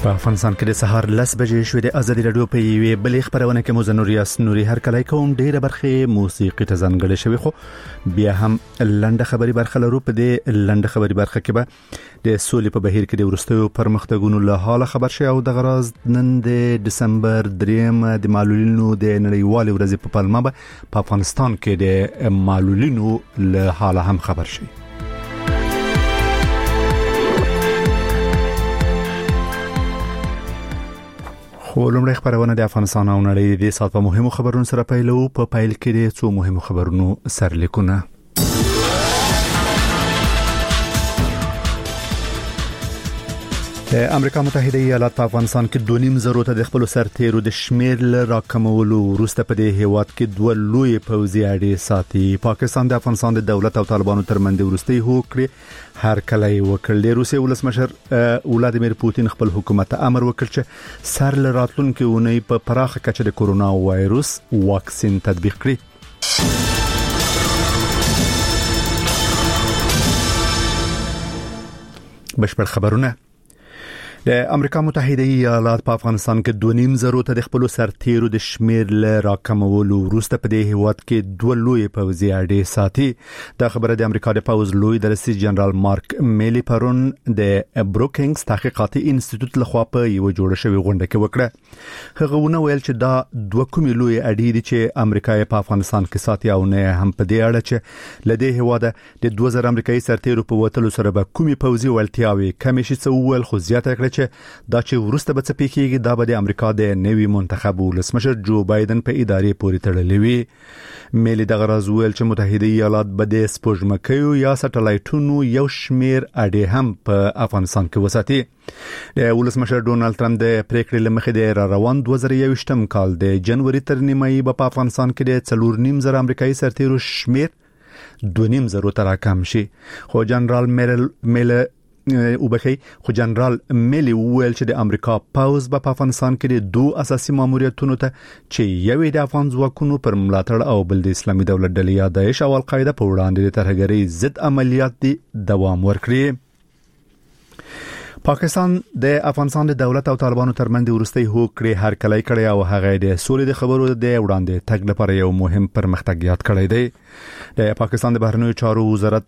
په افغانستان کې د سهار 10 بجې شوې د ازادي رادیو په یوې بلې خبرونه کې مزنوریاس نوري هر کله کوم ډیره برخه موسیقي ته ځانګړې شوی خو بیا هم لنډه خبري برخه لرو. په دې لنډه خبري برخه کې به د سولې په بهیر کې د ورستیو پرمختګونو له حاله خبر شي او د غراز نن د دسمبر 3 د معلولینو د نړیوال ورځې په پلمه په افغانستان کې د معلولینو له حاله هم خبر شي. خو لومړی خبرونه د افغانستان او نړۍ د سات په مهمو خبرونو سره پیلو. په پیل کې د څو مهمو خبرونو سرلیکونه. امریکا متحده ایالات په افغانستان کې 2.5 زره ته د خپل سرتیرو د شمیر له راکمولو وروسته په دې هیواد کې دوه لوی پوځي اړې ساتي. پاکستان د افغانستان د دولت او طالبانو ترمنځ ورستي هوکړه هر کله وکړل. د روسي ولسمشر ولادیمیر پوتین خپل حکومت امر وکړ چې سر له راتلونکو اونۍ په پراخه کچه د کورونا وایروس واکسین تطبیق کړي. بشپړ خبرونه. د امریکا متحده ایالات په افغانستان کې 2.5 زره ته د خپل سرتیرو د شمیر له راکمولو وروسته په دې هیواد کې دوه لوی پوځي اړې ساتي. دا خبره د امریکا د پوځ لوی درسي جنرال مارک میلی پرون د بروکینګز تحقیقاتي انسټیټیوټ لخوا په یو جوړ شوی غونډه کې وکړه. هغه ونه ویل چې دا دوه کومې لوی اړې دي چې امریکا په افغانستان کې ساتي او نه هم په دې اړه چې لدې هیواد د 2000 امریکایي سرتیرو په وټلو سره به کومي پوځي ولتیاوي کمی شي څو ول خو زیاته کړ دا چې ورسته به څه پیښیږي دا به د امریکا د نوي منتخب ولسمشر جو بایدن په ادارې پورې تړلې وي. ملي د غرض ویل چې متحده ایالات به د سپوږمکیو یا سټلایټونو یو شمیر اړې هم په افغانستان کې وساتي. د ولسمشر ډونالد ټرمپ د پریکړې لمخې د روان 2021 کال د جنوري تر نیمایي په افغانستان کې د 4.5 زره امریکایي سرتیرو شمیر 2.5 زره ته راکم شي. خو جنرال خو جنرال میلی ویل چې د امریکا پاوز په افغانستان کې د دوه اساسي ماموریتونو ته چې یوې د افغان ځواکونو پر ملاتړ او بل د اسلامي دولت ډلې یا داعش او القاعده په وړاندې د ترهګرۍ ضد عملیات دي دوام ورکړي. پاکستان د افغانستان د دولت او طالبانو ترمنځ ورستي هوکړه هر کله کړی او هغه د سولې د خبرو د وړاندې تګ لپاره یو مهم پرمختګ یاد کړی دی. د پاکستان د بهرنیو چارو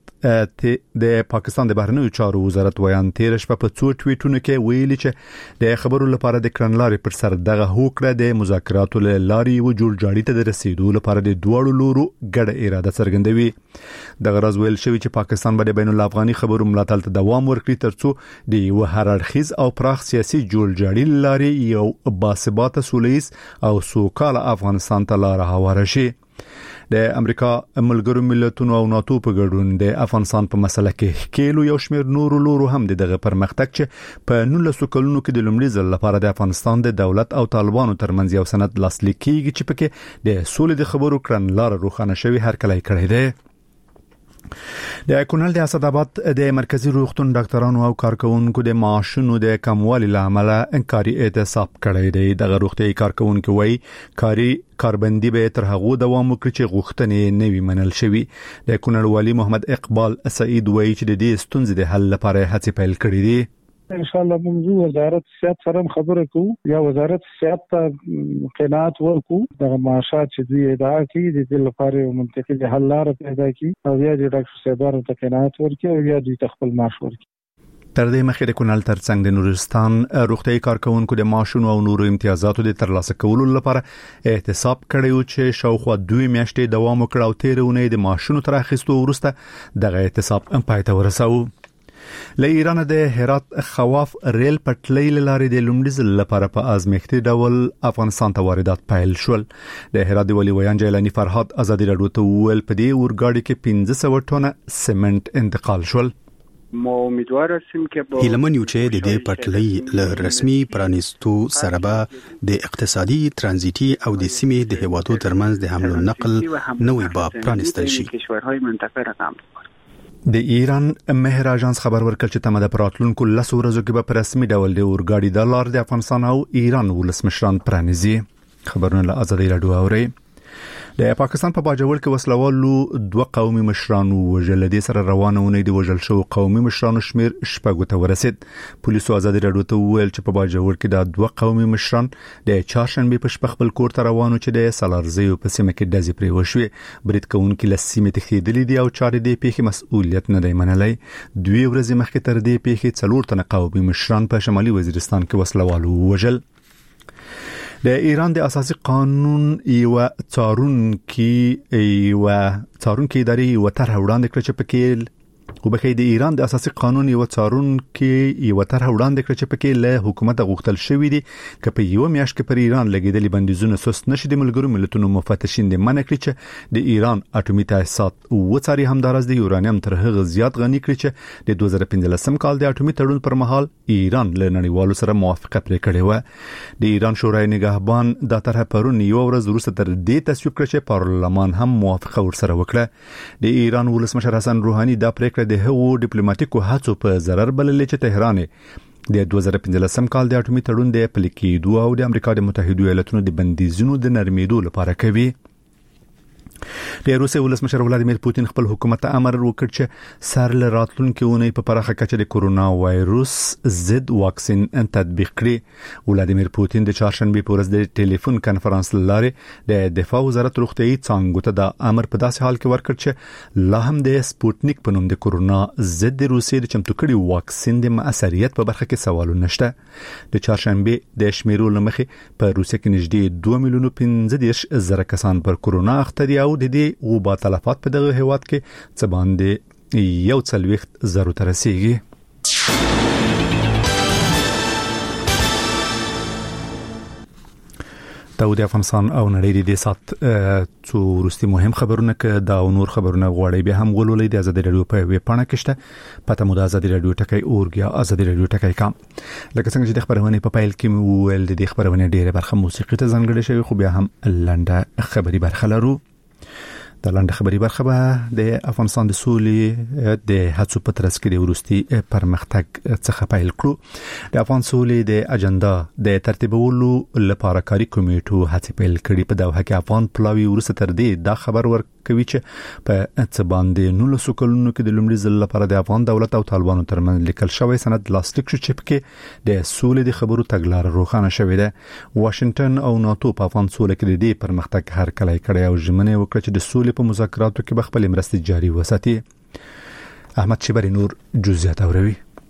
وزارت ویان تیر شپه په څو ټویټونو کې ویلي چې د خبرو لپاره د کړنلارې پر سر دغه هوکړه د مذاکراتو لاري و جوړجاړي ته د رسیدو لپاره د دوړو لورو ګډه اراده څرګندوي. د غرض ویل شوی چې پاکستان به د بین الافغاني خبرو ملاتړ ته دوام ورکړي ترڅو د یو هر اړخیز او پراخ سیاسي جوړجاړي لاري یو باثباته سولهییز او سوکاله افغانستان ته لار هواره شي. د امریکا ملګرو ملتونو او ناتو په ګډون د افغانستان په مسله کې کېلو یو شمیر نورو لورو هم دغه پرمختګ چې په 19 کلونو کې د لومړي ځل لپاره د افغانستان د دولت او طالبانو ترمنځ یو سند لاسلیک کیږي چې پکې د سولې د خبرو کړنلار روښانه شوی هر کله کړی دی. د کونړ د اسداباد د مرکزی روغتون ډاکټرانو او کارکونکو د معاشونو د کموالي لامل انکاري اعتصاب کړی دی. د روغتي کارکونکو وایي کاربندي به تر هغه دوام وکړي چې غوښتنې نوي منل شوي. د کونړ والی محمد اقبال سعید وایي چې د دې ستونزې د حل لپاره هڅې پیل کړې دي. ان شاء الله موږ وزارت صحت سره خبره کوو یا وزارت صحت ته قناعت ورکو د معاشات چې دوی ادعا کوي د دې لپاره منطقي حل لار پیدا کړي او یا د ډاکټر صاحبانو ته قناعت ورکړي او یا دوی خپل معاش ورکړي. تر دې مخکې د کونړ ترڅنګ د نورستان روغتي کارکونکو د معاشونو او نورو امتیازاتو د ترلاسه کولو لپاره احتساب کړی و چې شاوخوا 2 میاشتې دوام وکړ او تیرونه د معاشونو تر اخیستو وروسته دغه احتساب پای ته ورساو. له ایران د هرات خواف ریل پټلۍ لارې د لومړي ځل لپاره په ازمایښتي ډول افغانستان ته واردات پیل شول. د هرات د ولي ویان جیلانی فرهاد ازادي راډیو ته ویل په دې اورګاډي کې 1500 ټنه سیمنټ انتقال شول. ما امیدوار هستیم که هیلمن یو چې د دې پټلۍ له رسمي پرانیستو سره به د اقتصادي ترانزیتي او د سیمې د هیوادو ترمنځ د حمل او نقل نوې باب پرانیستل شي. کشورهای منطقه رقم د ایران مهر اژانس خبر ورکړ چې تمه د پراتلونکو 10 ورځو کې به په رسمي ډول د اورګاډي د لار د افغانستان او ایران ولسمشران پرانیزي. خبرونه له ازادي راډیو اوري. د پاکستان په باجوړ کې وسلوالو دوه قومي مشرانو وژل دي سره روانونه دي وژل شو قومي مشرانو شمیر شپږ ته ورسید پولیسو آزادي راډیو ته ویل چې په باجوړ کې د دوه قومي مشران د چهارشنبه په شپه خپل کور ته روانو چې د سالارزي په سیمه کې دزي پرې وشوي برید کوونکي لسیمه تخیدلې دي او چارې د پیښې مسؤلیت نه دی منلای دوی ورځې مخکې تر دې پیښې څلور تنه قومي مشران په شمالي وزیرستان کې وسلوالو وژل د ایران د اساسي قانون یو څارونکي ادارې یو طرح وړاندې کړ چې پکې وبخې د ایران د اساسي قانون یو څارونکي یو طرح وړاندې کړ چې پکې له حکومت غوښتل شوې دي چې په یو میاشت کې پر ایران لګیدلې بندیزونه سست نشي د ملګرو ملتونو مفتشین د منع کړی چې د ایران اټومي تاسیسات وڅاري همدارس د یورانیم تر هغه زیات غني کړی چې د 2015 کال د اټومي تړون پر مهال ایران له نړیوالو سره موافقه پرې کړې و د ایران شورای نگهبان دا طرح پرون یو ورځ وروسته تر دې تصویب کړ چې پارلمان هم موافقه ورسره وکړه د ایران ولسمشر حسن روحاني دا پریکړه د هغو ډیپلوماټیکو هڅو په ضرر بللې چې تهران د 2015 کال د اټومي تړون د پلي کېدو او د امریکا د متحده ایالاتونو د بندیزونو د نرمیدو لپاره کوي د روسیې ولسمشر ولادیمیر پوتین خپل حکومت ته امر وکړ چې سر له راتلونکو اونۍ په پراخه کچه د کورونا وایروس ضد واکسین تطبیق کړي ولادیمیر پوتین د چهارشنبه په ورځ د ټلیفون کانفرنس لارې د دفاع وزارت روغتیايي څانګو ته د امر په داسې حال کې ورکړ چې لا هم د سپوتنیک په نوم د کورونا ضد د روسیې د چمتو کړي واکسین د موثریت په برخه کې سوالونه نشته د چهارشنبه د شمیرو لمخې په روسیې کې نږدې 2 میلیون 15 زره کسان پر کورونا اخته دي او د دې وبا تلفات په دغه هیواد کې څه باندې یو څلويخت زرو ته رسیدي د افغانستان او نړۍ د سات څو ورستي مهم خبرونه ک دا او نور خبرونه غواړي به هم ولولې د آزادي رادیو په ویب پاڼه کې شته پته مو د آزادي رادیو ټکی اورګیا آزادي رادیو ټکی کام لکه څنګه چې د خبرونه په پایل کې ویل د خبرونه ډیره برخه موسیقي ته ځانګړې شوی خو بیا هم لنډه خبري برخه لرو د لاندې خبري برخه به د افغانستان د سولې د هڅو په ترڅ کې د ورستي پرمختګ څخه پیل کړو د افغان سولې د اجنډا د ترتیبولو لپاره کاري کمیټو هڅې پیل کړې په دوحه کې افغان پلاوی ورسته تر دې دا خبر ورکوي چې په څه باندې 19 کلونو کې د لومړي ځل لپاره د افغان دولت او طالبانو ترمنځ لیکل شوی سند لاسلیک شو چې پکې د سولې د خبرو تګلارې روښانه شوې ده واشنگټن او ناتو په افغان سولې کې د پرمختګ هر کله کړی او ژمنه وکړه چې د سولې په مذاکراتو کې خپل مرستې جاري وساتي احمد شبری نور جزئیات اوروي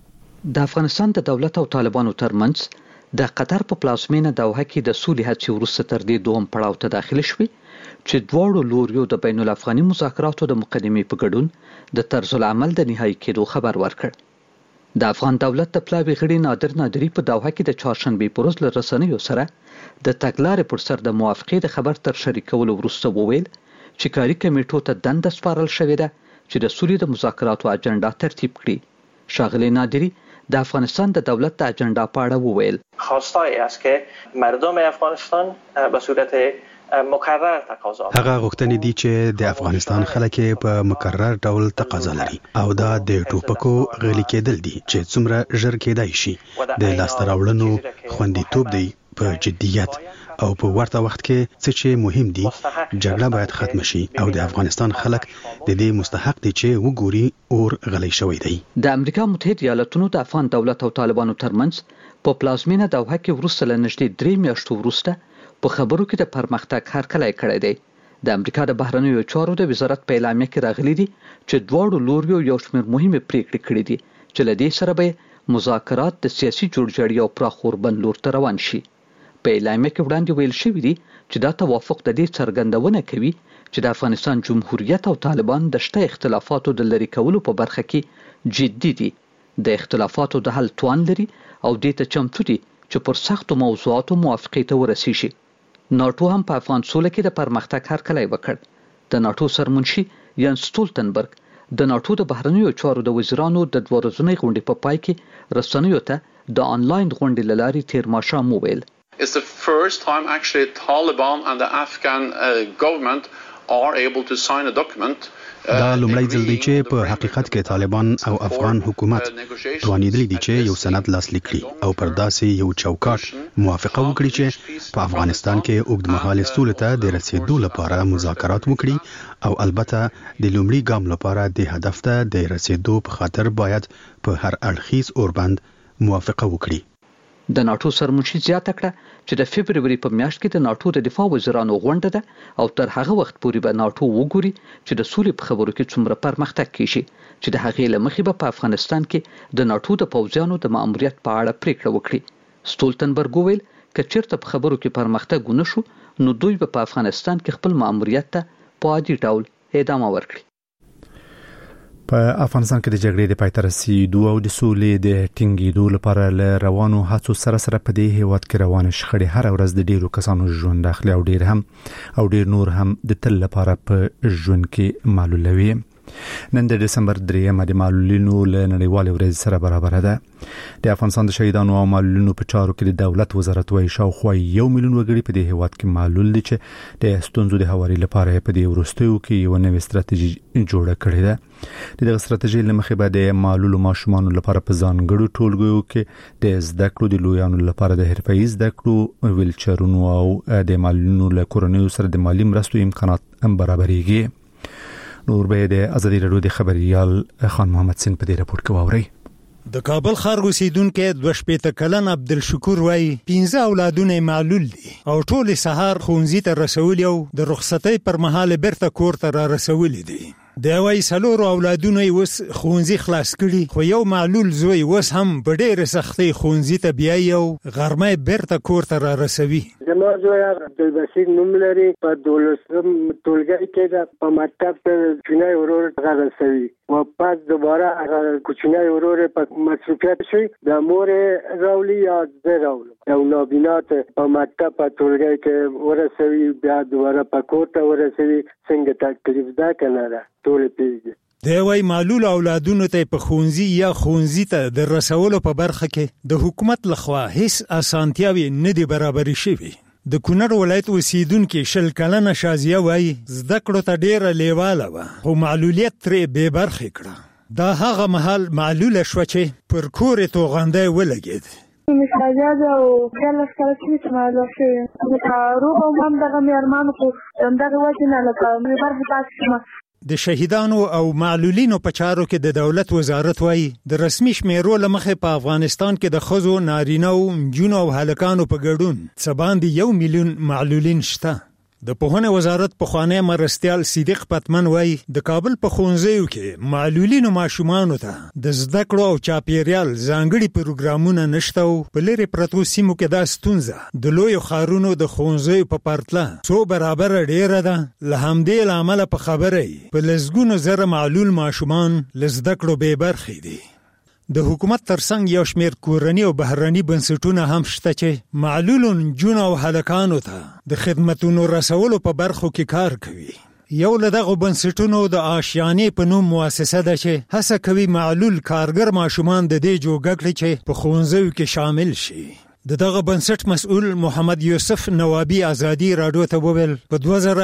د افغانستان د دولت او طالبانو ترمنځ د قطر په پلازمینه دوحه کې د سولې هڅې ورسته تر دې دوم پړاو ته داخل شوې چې دواړو لوریو د بین الافغاني مذاکراتو د مقدمې په ګډون د طرز العمل د نهایی کېدو خبر ورکړ د افغان دولت د پلاوی غړي نادری په دوحه کې د چهارشنبه په ورځ له رسنیو سره د تګلارې پر سر د موافقې د خبر تر شریکولو وروسته وویل چې کاري کمیټو ته دنده سپارل شوې ده چې د سولې د مذاکراتو اجنډا ترتیب کړي شاغلی نادری د افغانستان د دولت د اجنډا په اړه وویل خواستای است که مردم افغانستان به صورت مکرر تقاضا هغه غوښتنې دي چې د افغانستان خلک په مکرر ډول تقاضا لري او دا د ټوپکو غلي کېدل دي چې څومره ژر کېدای شي د لاسته راوړنو خوندیتوب دی په جدیت او په ورته وخت کې څه چې مهم دي جګړه باید ختم شي او د افغانستان خلک د دې مستحق دي چې وګوري اور غلي شوی دی د امریکا متحده ایالاتونو د افغان دولت او طالبانو ترمنځ په پلازمینه دوحه کې ورسره نږدې 3 میاشتو وروسته په خبرو کې د پرمختګ هرکلی کړی دی د امریکا د بهرنیو چارو د وزارت په اعلامیه کې راغلي دي چې دواړو لوریو یو شمېر مهمه پریکړې کړې دي چې له دې سره به مذاکرات د سیاسي جوړجاړي او پراخ اوربند لور ته روان شي په اعلامیه کې وړاندې ویل شوی دی چې دا توافق د دې څرګندونه کوي چې د افغانستان جمهوریت او طالبان د شته اختلافاتو د لرې کولو په برخه کې جدي دي د اختلافاتو د حل توان لري او دې ته چمتو دي چې پر سختو موضوعاتو موافقې ته ورسیږي ناتو هم په افغان سوله کې د پرمختګ هرکلی وکړ د ناتو سرمنشي یانس سټولتنبرګ د ناتو د بهرنیو چارو د وزیرانو د 2 ورځنۍ غونډې په پای کې رسنیو ته د انلاین غونډې له لارې تیر ماښام وویل It's the first time actually Taliban and the Afghan government دا لومړی ځل دی چې په حقیقت کې طالبان او افغان حکومت توانیدلی دي چې یو سند لاسلیک کړي او پر داسې یو چوکاټ موافقه وکړي چې په افغانستان کې اوږدمهاله سولې ته د رسیدو لپاره مذاکرات وکړي او البته د لومړي ګام لپاره د هدف ته د رسیدو په خاطر باید په هر اړخیز اوربند موافقه وکړي. د ناتو سرمنشي زیاته کړه چې د فبرवरी په میاشت کې د ناتو د دفاع وزیرانو غونډه ده او تر هغه وخت پورې به ناتو وګوري چې د سولې په خبرو کې څومره پرمختګ کیږي چې د هغې له مخې به په افغانستان کې د ناتو د پوځیانو د ماموریت په اړه پریکړه وکړي. سټولتنبرګ وویل که چیرته په خبرو کې پرمختګ ونه شو نو دوی به په افغانستان کې خپل ماموریت ته په عادي ډول ادامه ورکړي. په افغانستان کې د جګړې د پای ته رسیدو او د سولې د ټینګېدو لپاره له روانو هڅو سره په دې هیواد کې روانه شخړې هر ورځ د ډیرو کسانو ژوند اخلي او ډیر نور هم د تل لپاره په ژوند کې معلولوي. نن د دسمبر 3 د معلولینو له نړیوال ورځ سره برابر ده. د افغانستان د شهیدانو او معلولینو په چارو کې د دولت وزارت وايي شاوخوا 1 میلیون وګړي په دې هیواد کې معلول دي چې د ستونزو د هواري لپاره په دې وروستیو کې یو نوې ستراتیژي جوړه کړې ده. دغه ستراتیژي لمخې به د معلول ماشومانو لپاره په ځانګړو ټولګیو کې د زده کړو د لویانو لپاره د حرفه‌ای زده کړو ویلچرونو او د معلولینو له کورنیو سره د مالی مرستو امکانات هم برابرېږي. نور به د ازادي راډیو د خبريال خان محمد سین په دې راپور کې واوري. د کابل ښار اوسیدونکو 2 کلن عبدالشکور وای 15 اولادونه معلول دي او ټول سهار ښوونځي ته رسول او د رخصتۍ پر مهال بیرته کور ته را رسول دي. د وای سلور اولادونه وس ښوونځي خلاص کړي خو یو معلول زوی وس هم په ډېر سختۍ ښوونځي ته بیا یو غرمه بیرته کور ته را رسوي. زما زوی عبدالبصیر نوم لري په 12م ټولګي کې په مکتب کې چنای ورور غرسوي و پس دوباره کوچنی ورور په مصروفیت شي د مور راولي یا د راول او نابینات په مکتب په ټولګي کې ورسوي بیا دوباره په کور ته ورسوي څنګه تکلیف ده کنه ټول پیږي. د وای معلول اولادونو ته په ښوونځي یا ښوونځي ته د رسولو په برخه کې د حکومت لخوا هیڅ اسانتیاوي نه دي برابرې شوي. د کونړ ولایت اوسیدونکو 20 کلنه شازیه وای زده کړو ته ډیره لیواله و خو معلولیت ترې بې برخې کړه. دا هغه مهال معلوله شو چې پر کور توغنده ولګید. مشاجره او کله چې معلومه شوه نو روح هم دغه میرمن کو دغه وجه نه لکه مې برخه تاسو د شهیدانو او معلولینو په چارو کې د دولت وزارت وايي د رسمي شمیرو لمخې په افغانستان کې د ښځو، نارینه‌و، نجونو او هلکانو په ګډون څه باندې 1 میلیون معلولین شته. د پوهنې وزارت پخوانی مرستیال صدیق پتمن وايي د کابل په ښوونځیو کې معلولینو ماشومانو ته د زده کړو او چاپیریال ځانګړي پروګرامونه نشته او په لرې پرتو سیمو کې دا ستونزه د لویو ښارونو د ښوونځیو په پرتله څو برابر ډیره ده. له همدې لامله په خبرې په لسګونو زره معلول ماشومان له زده کړو بې برخې دي. د حکومت ترڅنګ یو شمیر کورنی او بهرنی بنسټونه هم شته چې معلولو نجونو او هلکانو ته د خدماتونو رسولو په برخو کې کار کوي. یو له دغه بنسټونو د آشیانې په نوم مؤسسه ده چې هڅه کوي معلول کارګر ماشومان د دې جوړ کړي چې په ښوونځیو کې شامل شي. د دغه بنسټ مسؤل محمد یوسف نوابی ازادي راډیو ته وویل په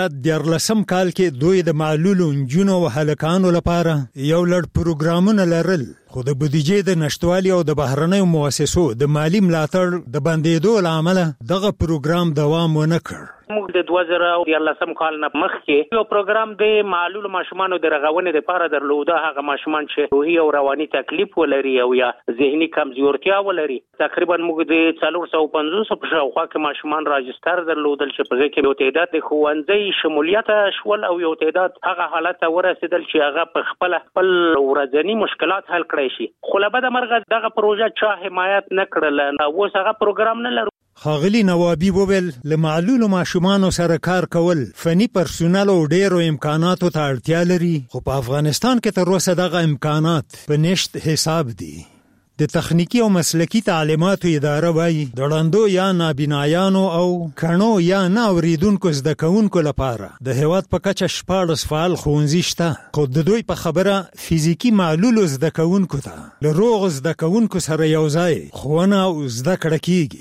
2014 کال کې دوی د معلولو نجونو او هلکانو لپاره یو لړ پروګرامونه لرل خو د بودیجې د نشټوالي او د بهرنیو مؤسسو د مالی ملاتړ د بندېدو له امله دغه پروګرام دوام ونه کړ. موږ د 2014 کال نه مخکې یو پروګرام د معلول ماشومانو د رغونې لپاره درلوده. هغه ماشومان چې روحي او رواني تکلیف ولري او یا ذهني کمزورتیا ولري تقریبا موږ د 450 په شاوخوا کې ماشومان راجستر درلودل چې په هغه کې یو تعداد د ښوونځي شمولیت شول او یو تعداد هغه حالت ته ورسېدل چې هغه په خپل ورځنی مشکلات حل کړی شي. خو له بده مرغه دغه پروژه چا حمایت نه کړل. اوس هغه پروګرام نه لرو. ښاغلي نوابی وویل له معلولو ماشومانو سره کار کول فني پرسونل او ډیرو امکاناتو ته اړتیا لري خو په افغانستان کې تر اوسه دغه امکانات په نشت حساب دي. د تخنیکی او مسلکی تعلیماتو اداره وايي د وړاندو یا نابینایانو او کڼو یا نه اوریدونکو زده کوونکو لپاره د هیواد په کچه 14 فعال ښوونځي شته خو د دوی په خبره فزیکی معلولو زده کوونکو ته له روغ زده کوونکو سره یو ځای ښوونه او زده کړه کیږي.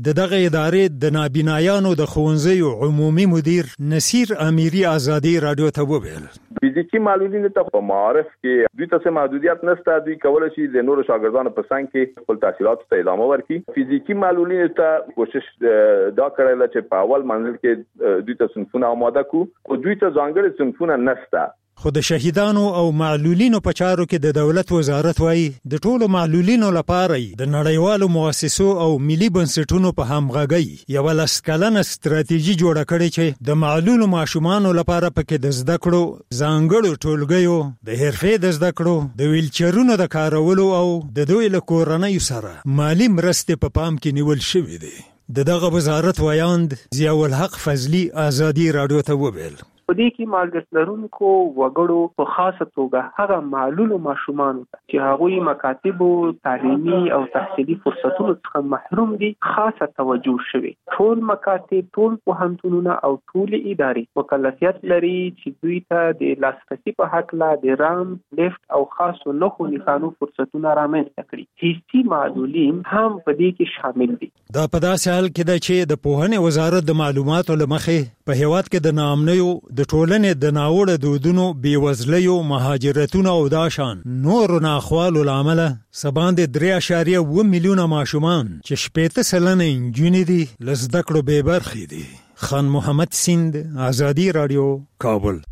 دغه ادارې د نابینایانو د ښوونځیو عمومي مدیر نصیر امیری آزادي رادیو ته وویل فزیکی معلولین ته په معارف کې دوی ته محدودیت نشته، دوی کولای شي د نورو شاګردانو په څنګ کې خپل تحصیلات ته ادامه ورکړي. فزیکی معلولین ته کوشش دا کړل چې په اول منزل کې دوی ته صنفونه آماده کو او دوی ته ځانګړي صنفونه نشته. خو د شهیدانو او معلولینو په چارو کې د دولت وزارت وایي د ټولو معلولینو لپاره د نړیوالو مؤسسو او ملي بنسټونو په همغږۍ یو لسکلنه ستراتیژي جوړه کړې چې د معلولو ماشومانو لپاره پکې د زده کړو ځانګړو ټولګیو، د حرفې د زده کړو، د ویلچرونو د کارولو او د دوی له کورنۍ سره مالی مرستې په پام کې نیول شوې دي. دغه وزارت وایاند ضیاء الحق فضلی آزادي رادیو ته وویل په دې کې مالګت لرونکو وګړو په خاصه توګه هغه معلولو ماشومانو چې هغوی مکاتب او تعلیمي او تحصیلي فرصتونو څخه محروم دي خاصه توجه شوی. ټول مکاتب، ټول پوهنتونونه او ټول ادارې مکلفیت لري چې دوی ته د لاسرسي په حق لا د رام، لیفت او خاصو نخو نښانو فرصتونه رامنځته کړي. حسي معلولین هم په دې کې شامل دي. دا په داسې حال کې ده چې د پوهنې وزارت د معلوماتو له مخې په هیواد کې د ناامنیو د ټولنې د ناوړه دودونو، بېوزلیو، مهاجرتونو او داشان نور ناخوالو لامل سباندې 3.7 میلیونه ماشومان چې 80% نجونې دي له زده کړو بې برخې دي. خان محمد سیند، آزادي رادیو، کابل.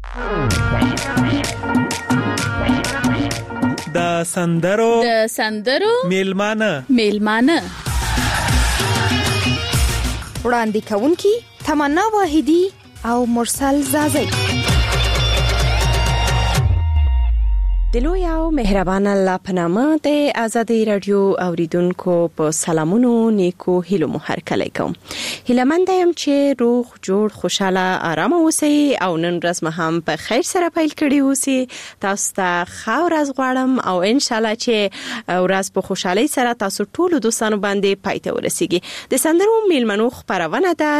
د سندرو میلمانه وړاندې کوونکی تمنا واحدی او مرسل زازی. دلوی او مهربان الله پنامه د آزادي رادیو اوریدونکو په سلامونو نیکو هیلو مو هرکلی کوم. هیلمند یم چې روغ جوړ خوشاله آرام اوسئ او نن ورځ مو هم په خیر سره پیل کړی اوسئ. تاسو ته ښه ورځ غواړم او ان شاء الله چې ورځ په خوشحالۍ سره تاسو ټول دوستانو باندې پای ته ورسیږي. د سندرو میلمنو خبرونه ده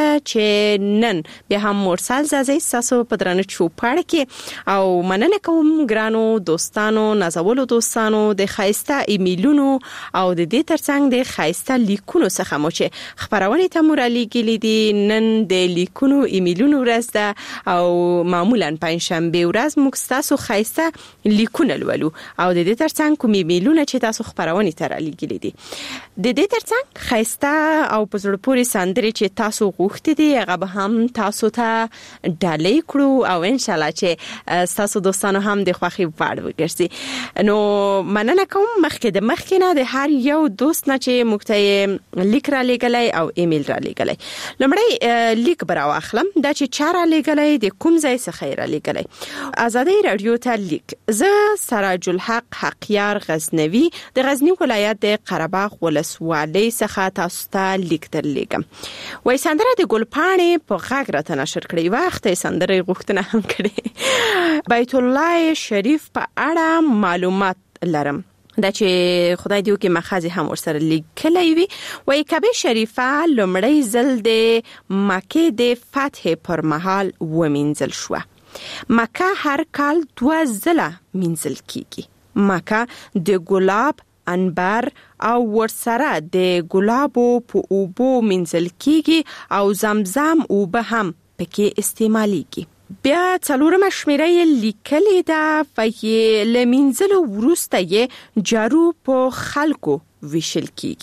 چې نن بیا هم مرسل زازی تاسو په درنه چوپړ کې او مننه کوم ګرانو دوستانو، نازولو دوستانو د خایسته ایمیلونو او د دې ترڅنګ د خایسته لیکونو څخه مو چې خبرونه ته مورالي کې دي. نن د لیکونو ایمیلونو ورځ ده او معمولا پنځشنبه ورځ موږ تاسو خایسته لیکونه لولو او د دې ترڅنګ کوم ایمیلونه چې تاسو خبرونه ته رالي کې دي د دې ترڅنګ خایسته او په زړه پورې سندري چې تاسو غوښتي دي هغه به هم تاسو ته ډالۍ کړو او ان شاء الله چې تاسو دوستانو هم د خوخي وړ وګرځي. نو مننه کوم مخکې نه د هر یو دوست نه چې موږ ته لیک را لګلای او ایمیل را لګلای. لمړی لیک براو اخلم دا چې چاره لګلای د کوم ځای څخه را لګلای. آزادي رادیو ته لیک. زه سراج الحق حقیار غزنوي د غزنی ولایت د قرهباغ ولسوالۍ څخه تاسو ته لیک درلېږم. وای سندره د ګلپاڼې په غږ راته نشر کړی وخت سندره غوښتنه هم کړې. بیت الله شریف په اړه معلومات لرم دا چې خدای دیو کې مخازي هم ورسره لیکلای وي. وای کعبه شریفه لومړی ځل د مکه د فتح پر مهال ومنځل شو. مکه هر کال 2 ځله منځل کیږي. مکه د ګلاب، انبر او ورسره د ګلابو په اوبو منځل کیږي او زمزم اوبه هم پکې استعماليږي. بیا څلورمه شمیره یې لیکلې ده په لمنځلو وروسته یې جارو په خلکو ویشل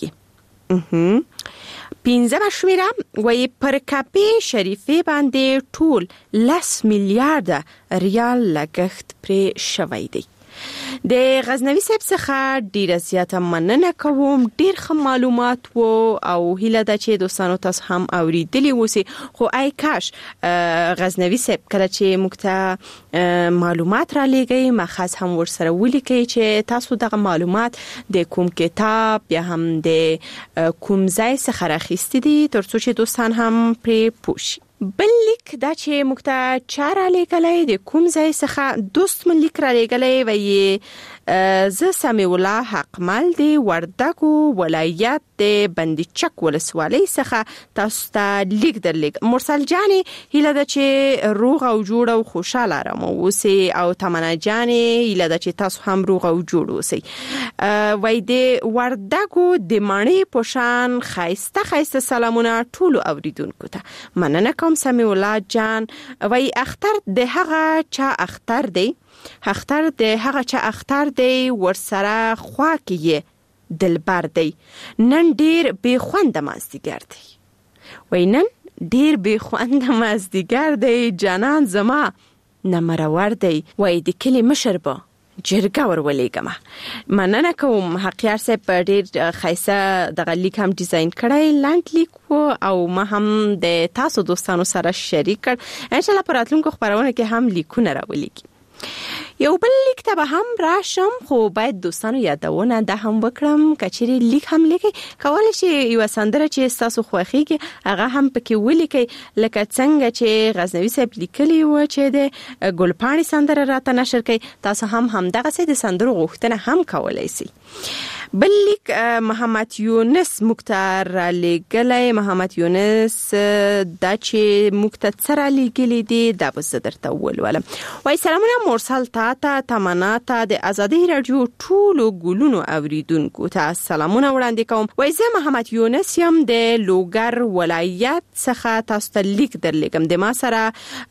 کیږي. پنځمه شمیره وایي پر کعبه شریفه باندې ټول 10 میلیارډ ریال لګښت پرې شوی دی. د غزنوي صاحب څخه ډیره زیاته مننه کوم. ډیر ښه معلومات وو او هیله ده چې دوستانو تاسو هم اوریدلی وسی. خو آی کاش غزنوي صاحب کله چې موږ ته معلومات را لګي مخاص هم ورسره ولیکي چې تاسو دغه معلومات د کوم کتاب یا هم د کوم ځای څخه راخیستي دي ترڅو چې دوستان هم پرې پوښي. بل لیک دا چې موږ ته چاره لیکلای د کوم ځای څخه دوست من لیک را لیکلای وي زه سمیع الله حقمل دی وردګو ولایت د بندیچک ولسوالۍ څخه تاسو ته لیک درلیک. مرسل جانې هیله ده چې روغ او جوړ او خوشاله رمو اوسئ او تمنا جانې هیله ده چې تاسو هم روغ او جوړ اوسئ. وای د وردګو د مڼې پوشان خایسته سلامونه ټولو اوریدونکو ته. مننه کوم سمیع الله جان. وای اختر د هغه چا اختر دی، اختر د هغه چا اختر دی ورسره خوا کې دلبر دی. نن ډیر بے خوند مازدیګر دی. وای نن ډیر بے خوند مازدیګر دی جانان زما نمرور دی. وای د کلی مشر به جرګه ورولېګم. مننه کوم حقیار صاحب په ډیر خیسه دغه لیک هم ډیزاین کړی لاند لیک او ما هم د تاسو دوستانو سره شریک کړ. ان شاء الله په راتلونکو خبرونه کې هم لیکونه راولېږي. یو بل لیک ته به هم راشم خو باید دوستانو یادونه ده هم وکړم کچېری لیک هم لیکي کولای شي یو سندره چې تاسو خوښیږي هغه هم پکې ولیکي لکه څنګه چې غزنوي صاحب لیکلی و چې د ګلپاڼې سندره راته نشر کړي. تاسو هم دغه څه د سندرو غوښتنه هم کولای شئ. بل لیک محمد یونس مختار لګلای. محمد یونس دا چې مختار لګلی دی دا به درته ولولم. وای سلامونه مرسل تا تمنا ته د ازادي رادیو ټولو ګلونو اوریدونکو ته سلامونه وړاندې کوم. وای زه محمد یونس یم د لوګر ولایت څخه تاسو ته لیک درلیکم. د ما سره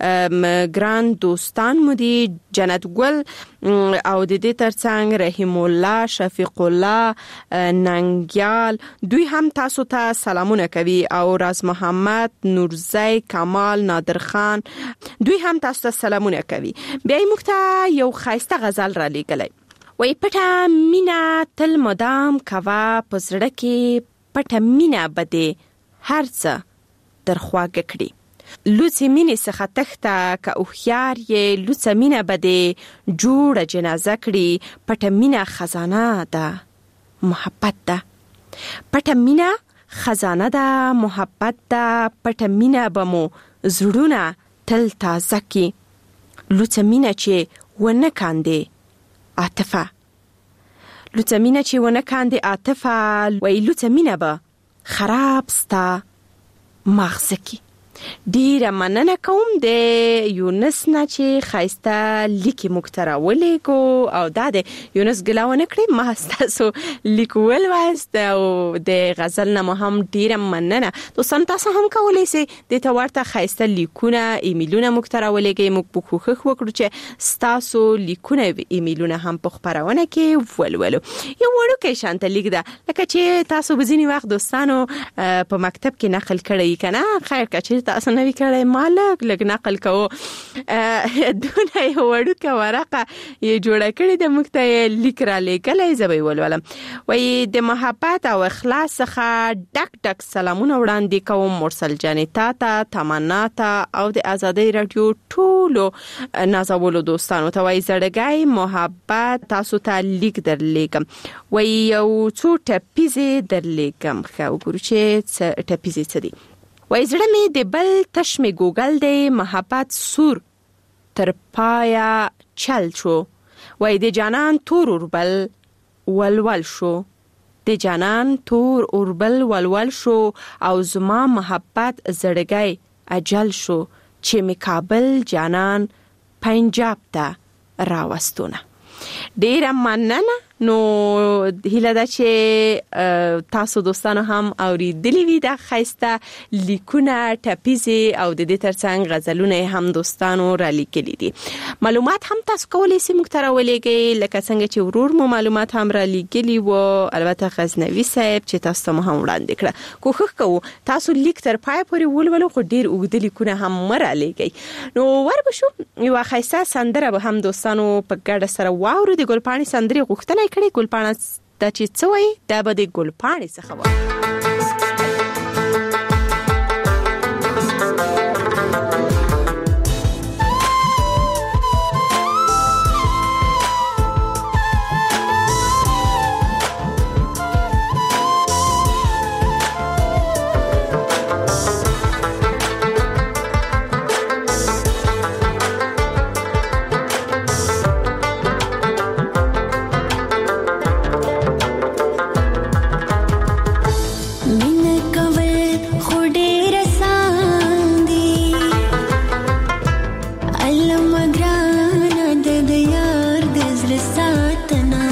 ګران دوستان مو دي جنت ګل او د دې ترڅنګ رحیم الله، شفیق الله، ننګیال دوی هم تاسو ته سلامونه کوي او راز محمد، نورزی، کمال، نادر خان دوی هم تاسو ته سلامونه کوي. بیا موږ ته یو خایسته غزل را لیکلی. وای پټه مینا تل مدام کوا پزړه کې پټه مینا بده هر څه در خواږه کړي. لوڅې مینې څخه تخته که اوخیار یې لوڅه مینه بده جوړه جنازه کړي. پټه مینه خزانه ده محبت ده. پټه مینه خزانه ده محبت ده. پټه مینه به مو زړونه تل تازه کی. لوڅه مینه چې ونه کاندې عاطفه. لوڅه مینه چې ونه کاندې عاطفه. وای لوڅه مینه به خراب ستا مغزه کی. ډیره مننه کوم د یونس نه چې خایسته لیکي مکتره ولیکو او دا د یونس ګلاونه کړی ما تاسو لیکول وایست او د غزل نه هم ډیره مننه. دوستان تاسو هم کولای شئ د تورته خایسته لیکونه ایمیلونه مکتره ولیکئ. موږ په کوښښ وکړو چې تاسو لیکونه ایمیلونه هم په خبرونه کې ولولو. یو وړوکی شانته لیک ده لکه چې تاسو بزینی وخت دوستانو په مکتب کې نقل کړی کنه خیر کچې تاسو نوی کړی مالک لګ نقل کوو دونه یو وړوکه ورقه یې جوړه کړې د موږ ته لیک را لیکلی. زه به یې ولولم. وایي د محبت او اخلاص څخه ډک سلامونه وړاندې کوم مرسل جانې ته تمنا ته او د ازادۍ راډیو ټولو نازولو دوستانو ته. وایي زړګی محبت تاسو ته لیک درلیکم. وایي یو څو ټپیزې درلیکم. ښه وګورو چې ټپیزې څه دي. وای زړه می د بل تش می ګوګل دی محبت سور تر پایا چل شو. وای د جانان تور اوربل ولول شو. د جانان تور اوربل ولول شو او زما محبت زړګی اجل شو چې می کابل جانان پنجاب ته راوستونه. ډیره مننه. نو هیله ده چې تاسو دوستانو هم اوریدلی وي د خایسته لیکونه ټپیزې او د دې ترڅنګ غزلونه هم دوستانو را لیکلي دي. معلومات هم تاسو کولی شئ موږ ته راولېږئ لکه څنګه چې ورور مو معلومات هم را لیکلي وو. البته غزنوي صاحب چې تاسو ته هم وړاندې کړه. کوښښ کوو تاسو لیک تر پای پورې ولولو خو ډیر اوږده لیکونه هم مره لیکئ. نو وربشو یو خایسته سندره به هم دوستانو په ګډه سره واورو. د ګلپاڼې سندرې غوښتنه کړي. ګلپاڼه دا چې څه وایي دا به د ګلپاڼې څخه وایي. ساتنا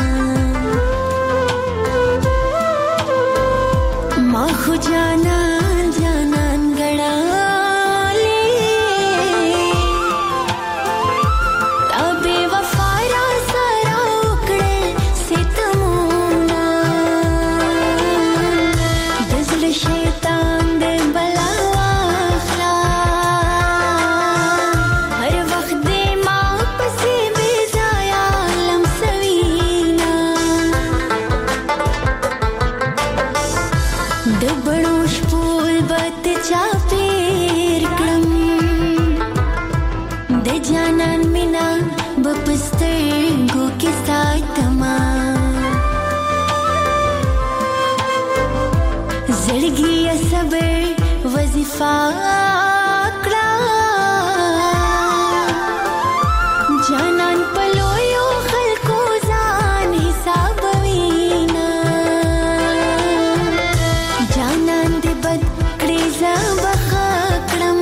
ما خو جانان جانان غړالې تا بے وفا را سره وکړل ستمونه د زړه شیطان دې بلا واخلا هر وخت دې ما پسې بې ځایه لمسوینا د بڼو شپول بت چاپېر کړم د جانان مینا بپسترګو کې ساتما زړګي صبر وظیفه کړه جانان پلویو خلکو ځان حسابوینا جانان دې بد کړې زبخه کړم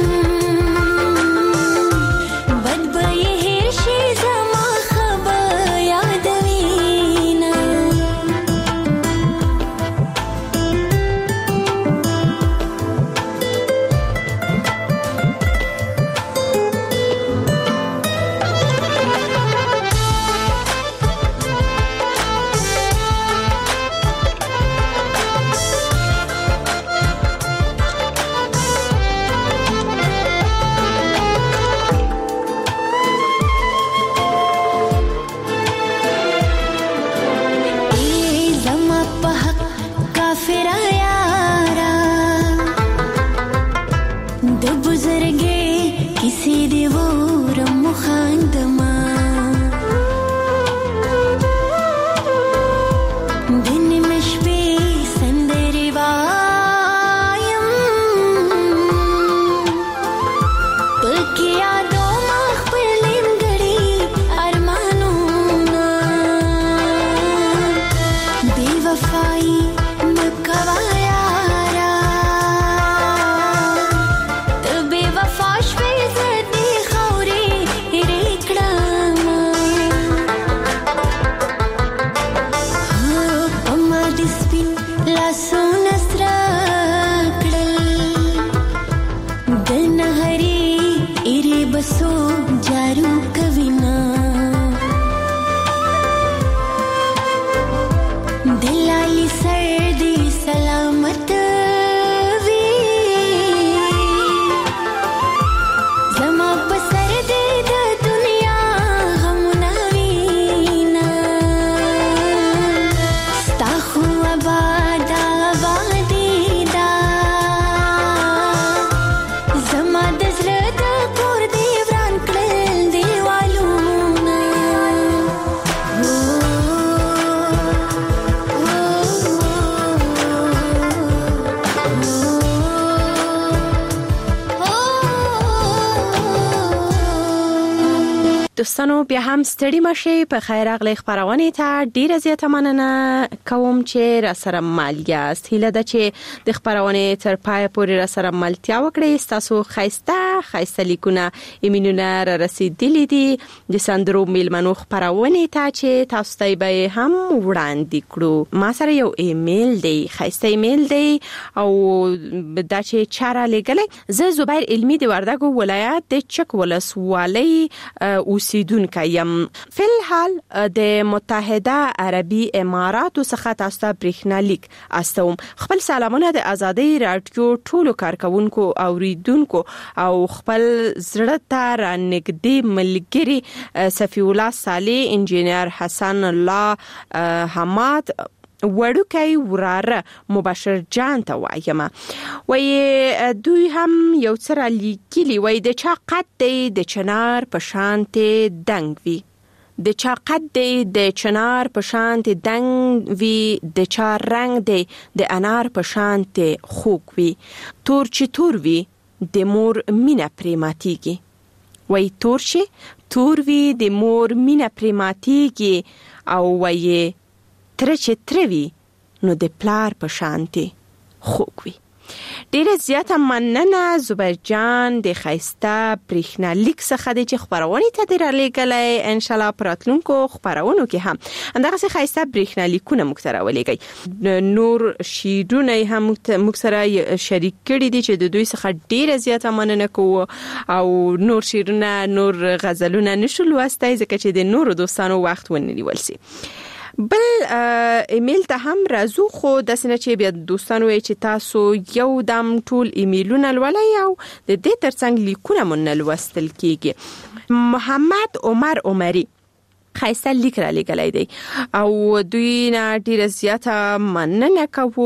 بد به یې هېر شي زما خبر یادوینا زما په حق کافر یارا د بزرګي کسی دی ورم خاندما دن مشبي سندري وایم پکې یادو ما خپل نیمګړي ارمانونه بے وفائی مکوا یارا ته بے وفا شوې زدي خوري ریکړم پما د سپین لاسونه سره کړل د نهري ایری بسو جارو کوینا دلالی سردی سلامت وی زما پسر دې د دنیا غمونه وینا ستا خو آباد آبادي دا زما د زړه د کور دې وران کړل دیوالونه دوستانو بیا هم ستړي مشي په خیر اغلی خبرونه ته ډیره زیاته مننه کوم چې را سره مالیا است هله د چې د خبرونه تر پای پورې را سره ملتیا وکړي تاسو خایسته لیکونه ایمینونه را رسیدلې دي د سندرو میلمنو خبرونه ته چې تاسو ته به هم وړاندې کړو ما سره یو ایمیل دی خایسته ایمیل دی او دا چې چاره لګلې زه زبیر علمی د وردګو ولایت د چک ولسوالۍ اوسیدونکو یم فل حال د متحده عربي اماراتو څخه تاسو ته برېښنالیک استوم خپل سلامونه د ازادي رادیو ټولو کارکونکو اوریدونکو او خپل زړه ته رانګدي ملګری صفی الله صالح انجینر حسن الله حماد وړوکی وراره مبشر جان ته وایم وای دوی هم یو څه لیکلی وای د چا قد دی د چنار په شانته دنګ وی د چا قد دی د چنار په شانته دنګ وی د چا رنگ دی د انار په شانته خوږ وی تور چې تور وی د مور مینا پریماتیږي وای تور وی د مور مینا پریماتیږي او وای تر چې تروي نو د پلار په شانته خوږ وي ډیره زیاته مننه زبیر جان د خایسته برېښنالیک څخه د خبرونې ته د رالیږلای ان شاء الله پراتلونکو خبرونو کې هم اندغه څه خایسته برېښنالیکونه موږ سره ولېږئ. نور شیرونه هم موږ سره شریک کړي دي چې د دوی څخه ډیره زیاته مننه کوو او نور شیرونه نور غزلونه نشو لوستای ځکه چې د نورو دوستانو وخت ونیول سي. بل ایمیل ته هم راځو خو د سینه چې بیا دوستانو چې تاسو یو دم ټول ایمیلونه لولای او د دې ترڅنګ لیکونه مون لوستل کیږي. محمد عمر عمری خایسته لیک را لګلای دی او دوی نه ډیره زیاته مننه کوو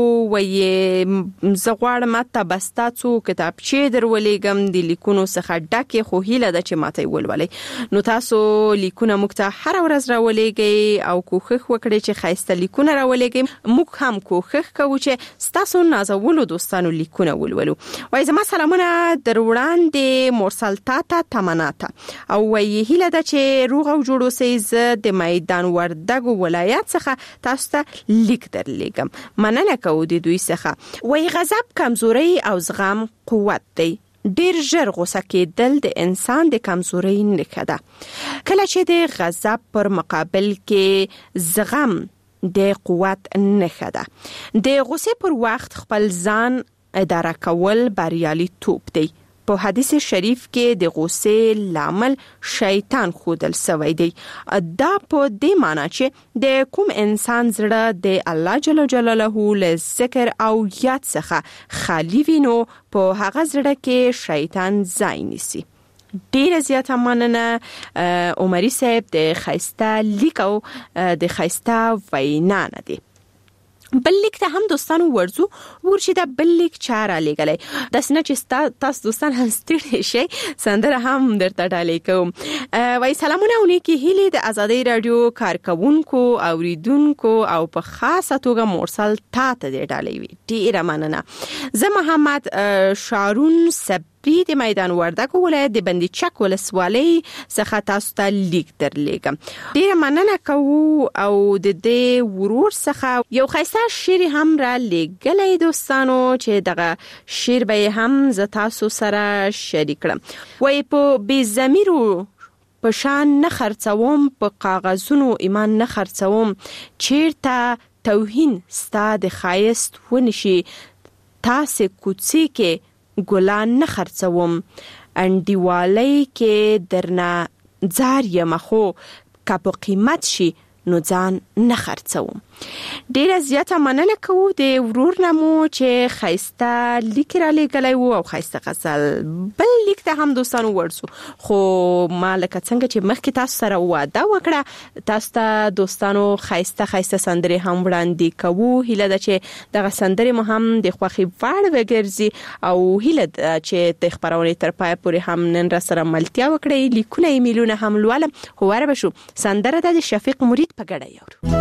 وې زغواړم ته بستا څو کتابچې درولېګم د لیکونو څخه ډکه خو هیله ده چې ماته ولولې نو تاسو لیکونه موږ ته هر ورځ راولېږئ او کوښښ وکړئ چې خایسته لیکونه راولېږئ. موږ هم کوښښ کوو چې تاسو نازولو دوستانو لیکونه ولولو. وای زما سلامونه در وړاندې مرسل تاته تمناته او وې هیله ده چې روغ او جوړ اوسئ. د میدان وردګو ولایت څخه تاسو ته لیک درلېږم. مننه کوو د دوی څخه. وای غضب کمزوري او زغم قوت دی. ډیر ژر غوسه کېدل د انسان د کمزوري نښه ده. کله چې د غضب پر مقابل کې زغم د قوت نښه ده. د غوسه پر وخت خپل ځان اداره کول بریالي توپ دی. په حدیث شریف کې د غوسې لامل شیطان خودل سوی دی. دا په دې معنی چې د کوم انسان زړه د الله جل جلاله له ذکر او یاد څخه خالی وینو په هغه زړه کې شیطان ځای نیسي. ډیره زیاته مننه عمری صاحب د خایسته لیک او د خایسته وینا نه دی. بل لیک ته هم دوستانو ورزو ورشي دا بل لیک چاره لګلای د سنه چې تاسو دوستان هم ستړي شي سندره هم درته ډالې کوم. وای سلامونه اونیکی هیله د ازادي رادیو کارکونکو اوریدونکو او په خاصه توګه مرسل تاته د ډالې وی ډیره مننه. زه محمد شارون د میدان وردګو ولایت د بندي چک ولسوالۍ څخه تاسو ته لیک درلېږم. ډیره مننه کوو او د دې ورور څخه یو خاصه شعر هم را لېږلی دوستانو چې دغه شعر به هم ز تاسو سره شریک کړم. وای په بې ضمیرو په شان نه خرڅوم په کاغذونو ایمان نه خرڅوم چیرته توهین ستا د خایست ونشي تاسو کوڅې کې ګلان نه خرڅوم انډیوالۍ کې درنه زار یم خو که په قیمت شي نو ځان نه خرڅوم. ډیره زیاته مننه کوو د ورور نمو چې خایسته لیک را لېږلی وو او خایسته غزل. بل لیک ته هم دوستانو ورسو خو ما لکه څنګه چې مخکې تاسو سره وعده وکړه تاسو ته دوستانو خایسته سندرې هم وړاندې کوو. هیله ده چې دغه سندرې مو هم د خوښې وړ وګرځي او هیله ده چې د خبرونې تر پای پورې هم نن را سره ملتیا وکړئ. لیکونه ایمیلونه هم لولم خو واره بشو سندره د شفیق مرید په ګډه یورو.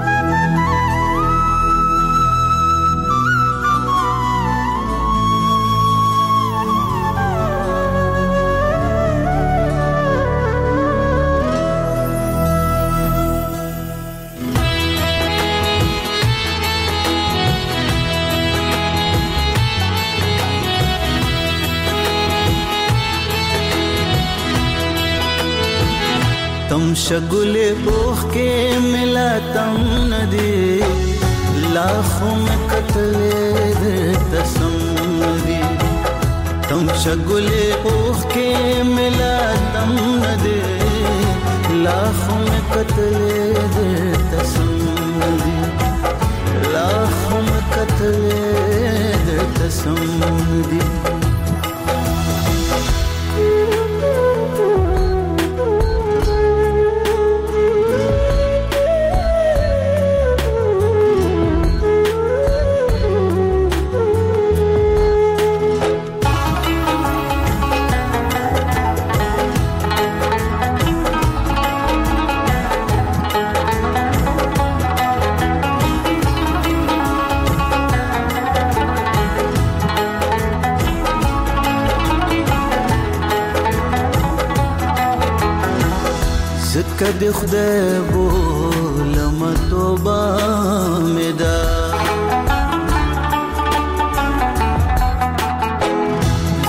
तम शगुले ओख के मिला तम नदी लाखों में कतले तसम दी तम शगुले ओख के मिला तम नदी लाखों में कतले तसम दी लाखों में कतले तसम दी. کد خدای بولم توبه مدا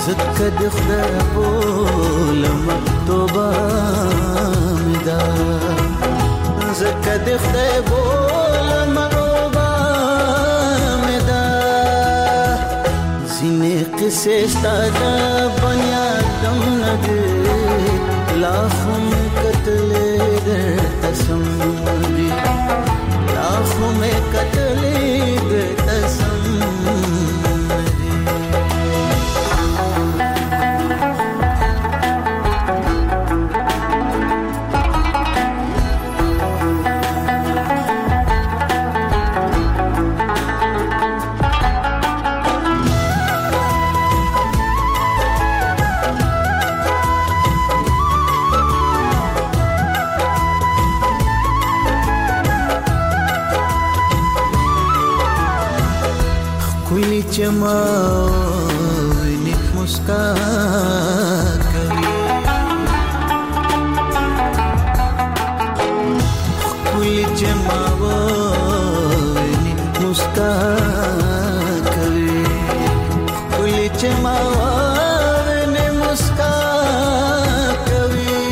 زکه د خدای بولم توبه مدا زکه د خدای بولم توبه مدا زینې قصې ستاده بنیادم نه دی لاخم کتلې درته سم دی لاخم کتلې درته سم चमा निक मुस्कान कभी कुल चमा निक मुस्कान कभी कुल चमा निक मुस्कान कभी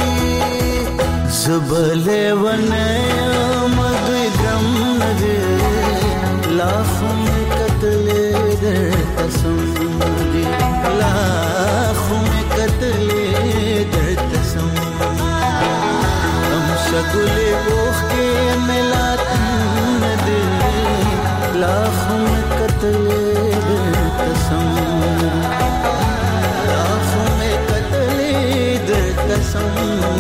सबले वने मधुरम नदे लाखों में कतले तसम दी लाखों में कतले तसम हम शगुले ओख के मिलातन दे लाखों में कतले तसम लाखों में कतले तसम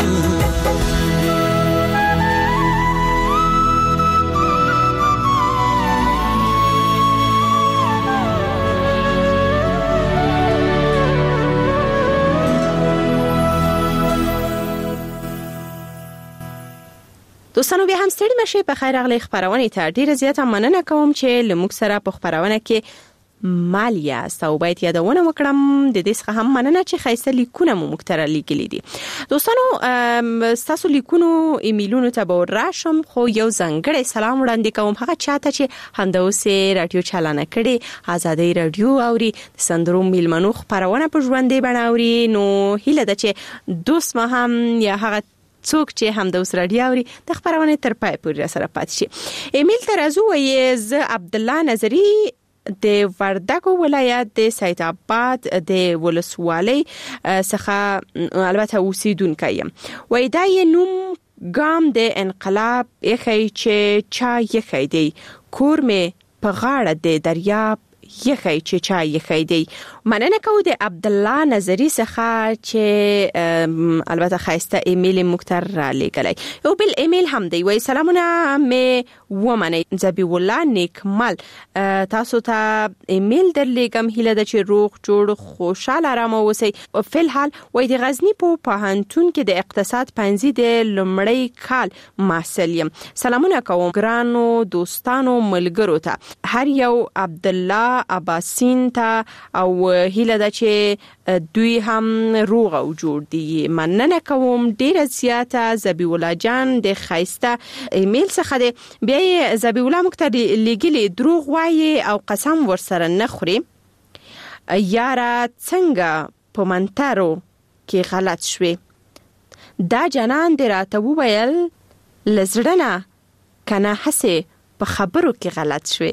دوستانو بیا هم ستړي مشه په خیر اغلی خبرونه ته ډیره زیاته مننه کوم چې لموږ سره په خبرونه کې مالیا او باید یادونه وکړم د دې څخه هم مننه چې خیسته لیکونه مو مختره لیکلي دي دوستانو تاسو لیکونو ایمیلونو ته به راشم خو یو ځانګړی سلام وړاندې کوم هغه چاته چې همدوسه رادیو چالانه کړي آزادۍ رادیو اوري سندرو میلمنو خبرونه په ژوندې بڼاوري نو هیله ده چې دوست ما هم یا هغه څوک چې هم د اوس رادیو اوري د خبرونه تر پای پورې سره پاتې شي ایمیل ترازو یې ز عبد الله نظری د وردګو ولایت د سید آباد د ولسوالۍ څخه البته اوسیدونکو یم وای دا یې نوم ګام د انقلاب یخی چې چا یخی دی کور می په غاړه د دریاب یخی چې چا یخی دی مننه کوم د عبد الله نظری څخه چې البته خاصه ایمیل مختر را لګلای یو بل ایمیل هم دی وای سلامونه مې ومنه زبی الله نیکمل تاسو ته ایمیل درلګم هله د چې روغ جوړ خوشاله آرام اوسئ په الحال وای د غزنی په پوهنتون کې د اقتصاد پنځه د لمړی کال محصل یم سلامونه کوم ګرانو دوستانو ملګرو ته هر یو عبد الله اباسین ته او هیله ده چې دوی هم روغ او جوړ دي مننه کوم ډیره زیاته زبی الله جان د خایسته ایمیل څخه دی بیا زبی الله مختار لګلی دروغ وایي او قسم ورسره نه خوري یاره څنګه په منترو کې غلط شوي دا جنان دی راته وویل لزړنه کنه هسه په خبرو کې غلط شوي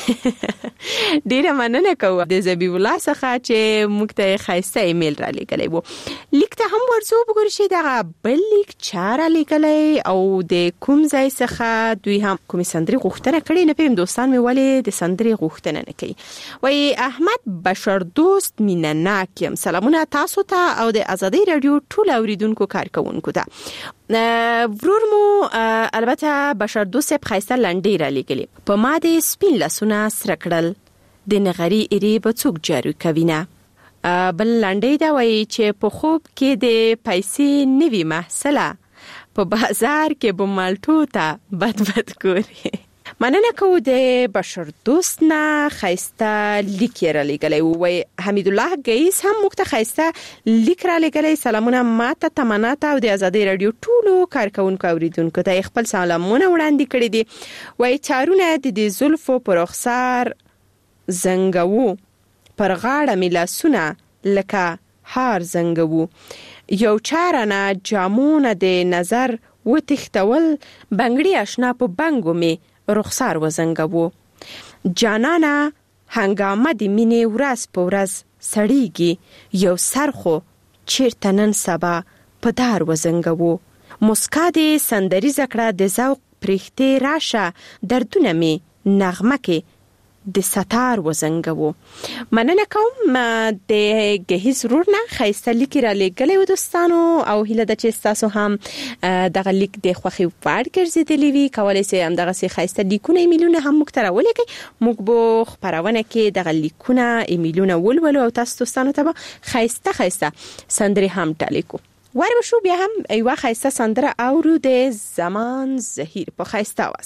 ډیره مننه کوم د زبی الله څخه چې موږ ته خاصه ایمیل را لګلې وو لیک ته هم ورسو وګورئ چې دا بل لیک چاره لګلې او د کوم ځای څخه دوی هم کوم سندري غوښتنه کړې نه پېم دوستان مې ولې د سندري غوښتنه نه کوي وای احمد بشر دوست مینناک یم سلامونه تاسو ته او د آزادۍ رادیو ټول اوریدونکو کارکونکو ته ورور مو البته بشر دوست خاصه لنډی را لګلې په ما د سپین لاسونه سره کړل د نغری ایری به څوک جارو کوینه بل لنډی دا وایي چې په خوب کې د پیسې نوی محصله په بازار کې به مالټو ته بد ګوري مننه کوم د بشر دوست نه خاصه لیک را لګلې وای حمید الله گیس هم مخته خاصه لیک را لګلې سلامونه ماته تمنات او د آزادۍ رادیو ټولو کارکونکو اوریدونکو ته خپل سلامونه وړاندې کړی دي وای چارونه د زلفو پر رخسار زنګو پر غاړه ملاسونه لکه هار زنګوو. یو چارانه جامونه د نظر و تختول بنگړی آشنا په بنګو می رخسار و زنګوو. جانانا هنګامه د مینې ورځ په ورځ سړیږي، یو سرخو چیرته نن سبا په دار و زنګوو. مسکا د سندري زکړه د ذوق پرښتې راشه دردونه می نغمه کې د ستار و زنګوو. مننه کوم د گهیز رورنا خیسته لیک را لګلې و دوستانو، او هیله ده چې تاسو هم دغه لیک د خوخي وړ ګرځېدلی وي. کولای شئ هم دغه خیسته لیکونه ایمیلونه هم موږ ته راولېږئ. موږ به خبرونه کې دغه لیکونه ایمیلونه ولولو او تاسو دوستانو ته به خیسته سندري هم ټالیکو. واره بشو بیا هم ایوه خیسته سندره اورو د زمان زهیر په خیسته واس.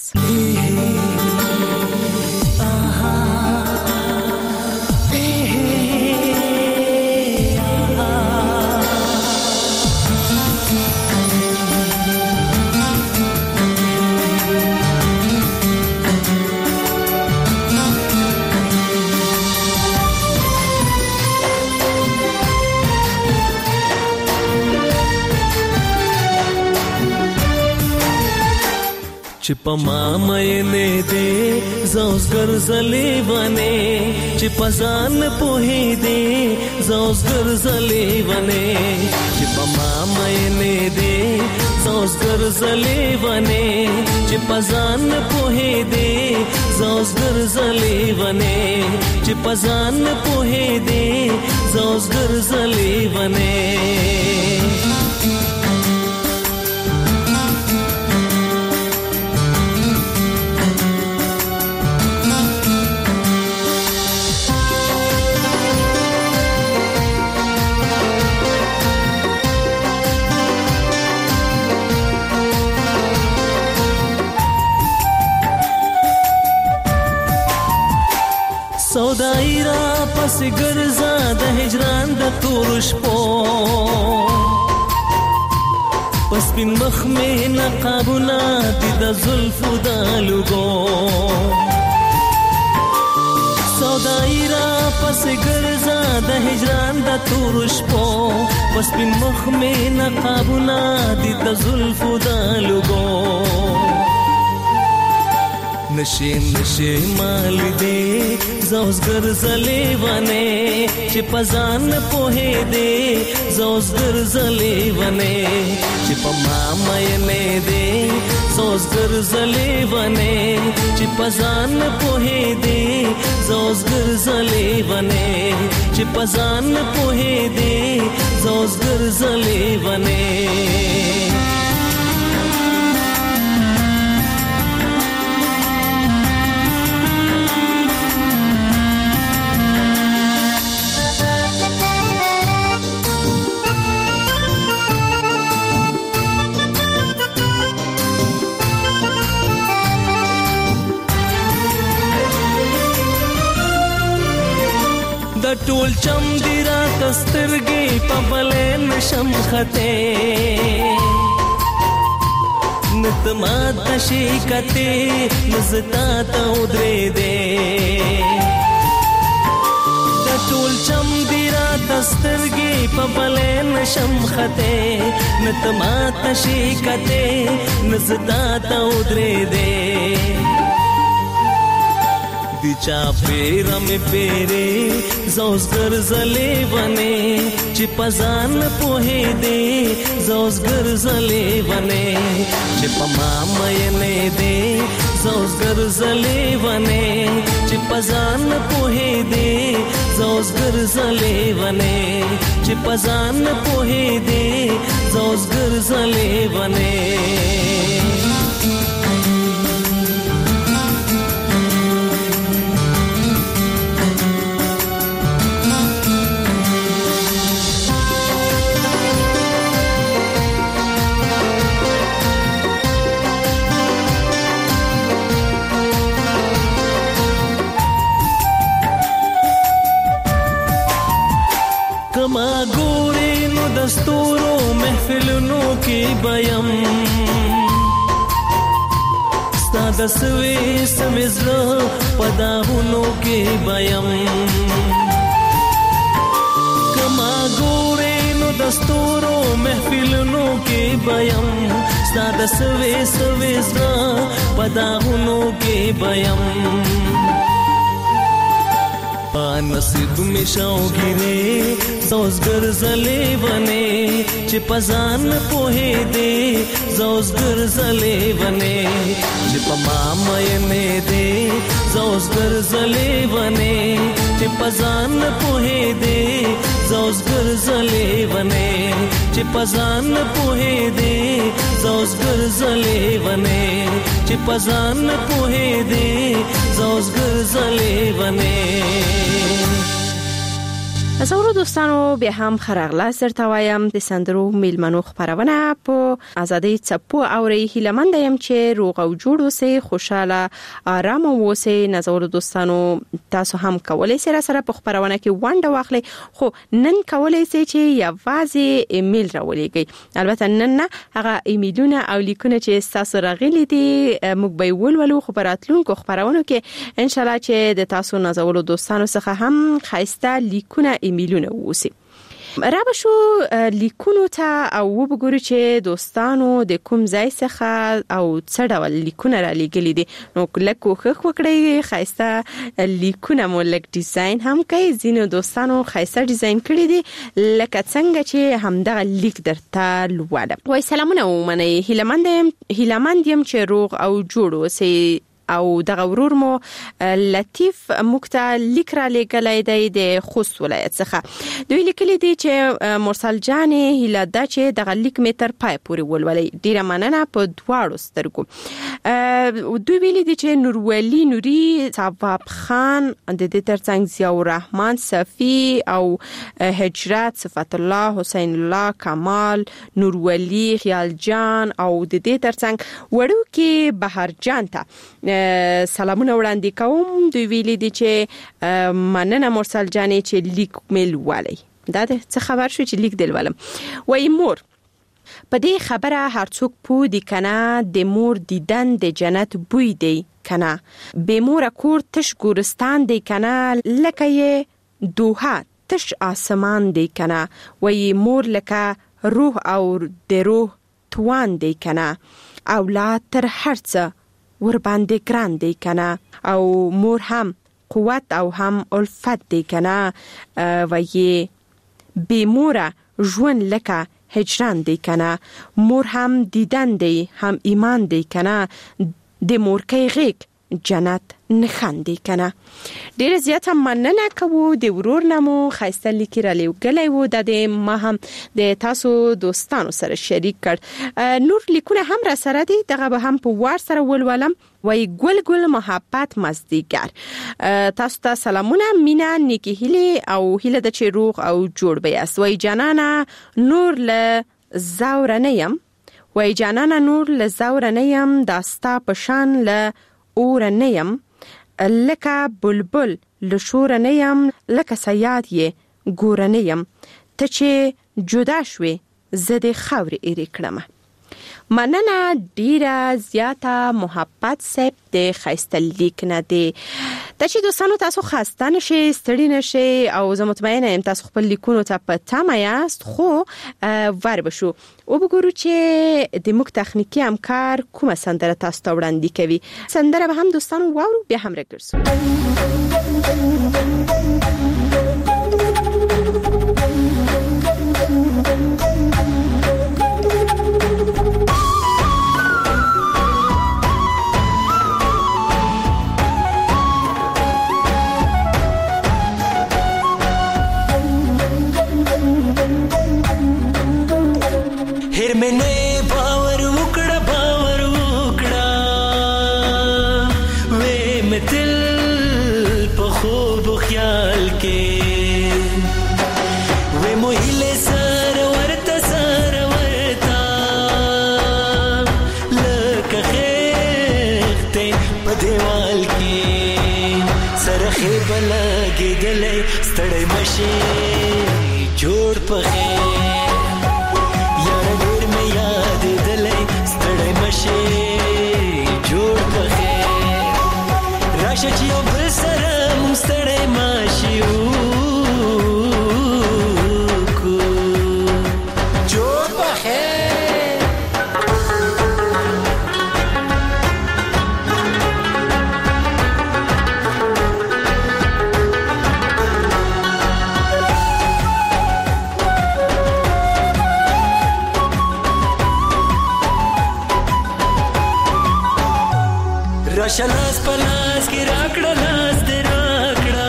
چې په ما مینې دې زوزګر زلې ونه، چې په ځان پوهې دې زوزګر زلې ونه، چې په ما مینې دې زوزګر زلې ونه، چې په ځان پوهې دې زوزګر زلې ونه، چې په ځان پوهې دې زوزګر زلې ونه. سودای را پس ګرځا د هجران د تور شپو، پس بن مخ مې نقابونه دي د زلفو د لګو. سودای را پس ګرځا د هجران د تور شپو، پس بن مخ مې نقابونه دي د زلفو د لګو. نشي نشي مال دې زوزګر زلې ونه، چې پزان پوهې دې زوزګر زلې ونه، چې په ما مینې دې زوزګر زلې ونه، چې پزان پوهې دې زوزګر زلې ونه، چې پزان پوهې دې زوزګر زلې ونه. ټول چم دی را تسترګي په بلې نشم خته، نتما تشي کته مزتا ته ودرې دې. ټول چم دی را تسترګي په بلې نشم خته، نتما تشي کته مزتا ته ودرې دې. چا پیرا می پیره زوزګر زلې ونه، چې پزان پوهې دې زوزګر زلې ونه، چې په ما مینې دې زوزګر زلې ونه، چې پزان پوهې دې زوزګر زلې ونه، چې پزان پوهې دې زوزګر زلې ونه. کما ګورې نو دستورو محفلونو کې بیم، ستا د سوې سمې زړه په داغونو کې بیم. کما ګورې نو دستورو محفلونو کې بیم ستاد سوي سوي زړه پداغونو کې بیم نصیب می شاوګره زوزګر زلې ونه چې پزان په دې زوزګر زلې ونه چې پما مې نه دې زوزګر زلې ونه چې پزان په دې زوزګر زلې ونه چې پزان په دې زوزګر زلې ونه چې پزان په دې زوزګر زلې ونه زورو دوستانو به هم خرغله سرته وایم د سندرو میلمنو خبرونه په ازادي چپو اوري هیلمند يم چې روغ او جوړ اوسئ خوشاله آرام اوسئ نزور دوستانو تاسو هم کولای سره په خبرونه کې وانډه واخلئ خو نن کولای سئ چې یوازې ایمیل راولېږئ البته نن نه هغه ایمیلونه او لیکونه چې تاسو راغلي دي موږ به ولولو خبراتلونکو خبرونه کې ان شاء الله چې د تاسو نزور دوستانو څخه هم خاصه لیکونه ایمیلونه ووسی رابشو لیکونو ته او وګورو چې دوستانو د کوم ځای څخه او څه ډول لیکونه را لېږلي دي نو کله کوښښ وکړئ خاصه لیکونه مو لک ډیزاین هم کوي ځینو دوستانو خاصه ډیزاین کړی دي لکه څنګه چې همدغه لیک درته لوړم وای سلامونه ومنئ هیلمند یم چې روغ او جوړ اوسئ او دغه ورور مو لطیف مکتا لیک را لګلای دی د خوست ولایت څخه دوی لیکلي دي چې مرسل جان هیله دا چې دغه لیک متر پای پورې ولولي ډیره مننه په دواړو سترګو دوی ویلي دي چې نورولي نوري ثواب خان د دې ترڅنګ ضیاء الرحمن صفی او هجرت صفت الله حسین الله کمال نورولي خیال جان او د دې ترڅنګ وړو کې بهر جان ته سلامونه وړاندې کوم دوی ویلي دي چې مننه مرسل جانې چې لیک میل والی دا څه خبر شو چې لیک دل ولم وای مور په دې خبره هر څوک پوه دي کنه د مور دیدن د جنت بوی دی کنه به مور کور تش ګورستان دی کنه لکه یې دوها تش آسمان دی کنه وای مور لکه روح او د روح توان دی کنه اولاد تر هرڅه ور باندې ګران دی کنه او مور هم قوت او هم الفت دی کنه وایي بی موره ژوند لکه هجران دی کنه مور هم دیدن دی هم ایمان دی کنه د مورکۍ غیږ جنت نخان دی کنه ډیر زیات مننه کوو د ورور نمو خاصه لیکي را لګلای وو د ما هم د تاسو دوستانو سره شریک کړ نور لیکونه هم را سره دي دغه به هم په وار سره ولولم وای ګل ګل محبت مزدیګر تاسو ته سلامونه مینا نیکی هیله او هیله د چروغ او جوړ بیاست وای جانانا نور ل زاورنیم وای جانانا نور ل زاورنیم داستا پشان ل اورنیم لکه بلبل لشورنیم لکه سیاد یې ګورنیم ته چې جدا شوي زده خاور ایری کړم مننه ډیره زیاته محبت سپ د خیسته لیک نه دی د چې دوستانو تاسو خسته نشئ ستړي نشئ او زه مطمئنه یم تاسو خپل لیکونو ته په تمه یاست خو ور بشو او وګورو چې د موږ تخنیکی همکار کومه سندره تاسو ته وړاندې کوي سندره به هم دوستانو واورو بیا هم راګرځو راشلاس پلاس کې راکړه لاس دې راکړه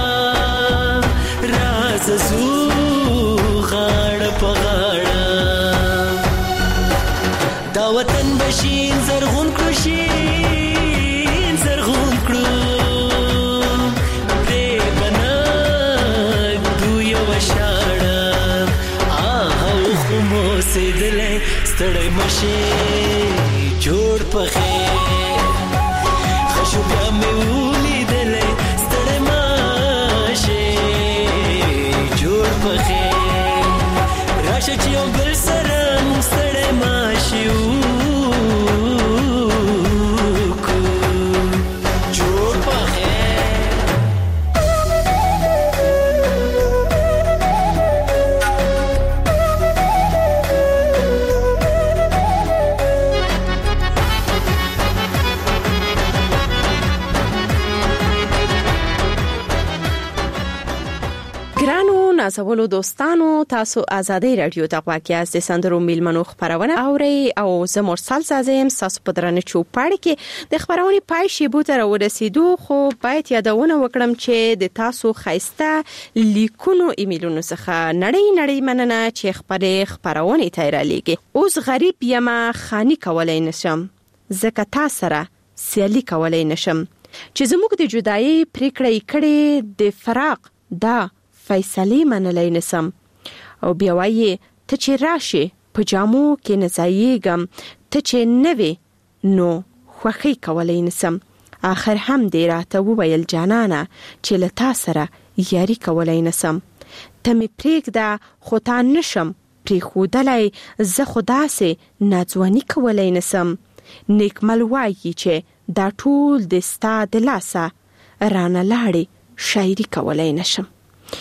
راز زو غاړه په غاړه دا وطن بشین زرغون کړو شین زرغون کړو دې بنا دو یو شاړه آه خو مو سیدلې ستړی مشه جوړ په خیر خشو بیا مې ولیدلې ستړی مشه جوړ په خیر راشه چې یو بل سره مونږ ستړی ماشي نازولو دوستانو تاسو آزادۍ رادیو ته واقعیت د سندرو میلمنو خبرونه اوري او زه مرسل سازم تاسو په درنه چوپړ کې د خبرونې پای شیبو ته ورسېدو خو باید یادونه وکړم چې د تاسو خایسته لیکونو ایمیلونو څخه نړۍ مننه چې خبرونه ته رالیږي اوس غریب یم خاني کولای نشم زکه تاسو سره سیالي کولای نشم چې زموږ د جدایي پریکړې کړي د فراق دا فیصله منلای نسم او بیا وایي ته چې راشي په جامو کې نزایګم ته چې نوې نو خوخی کولای نسم آخر هم دې راته وویل جانانه چې لتا سره یاري کولای نسم ته می پریږده خو تا نشم پری خودلای زه خدا سه ناځواني کولای نسم نیکمل وایي چې دا ټول د ستا د لاسه رانه لاړې شاعري کولای نشم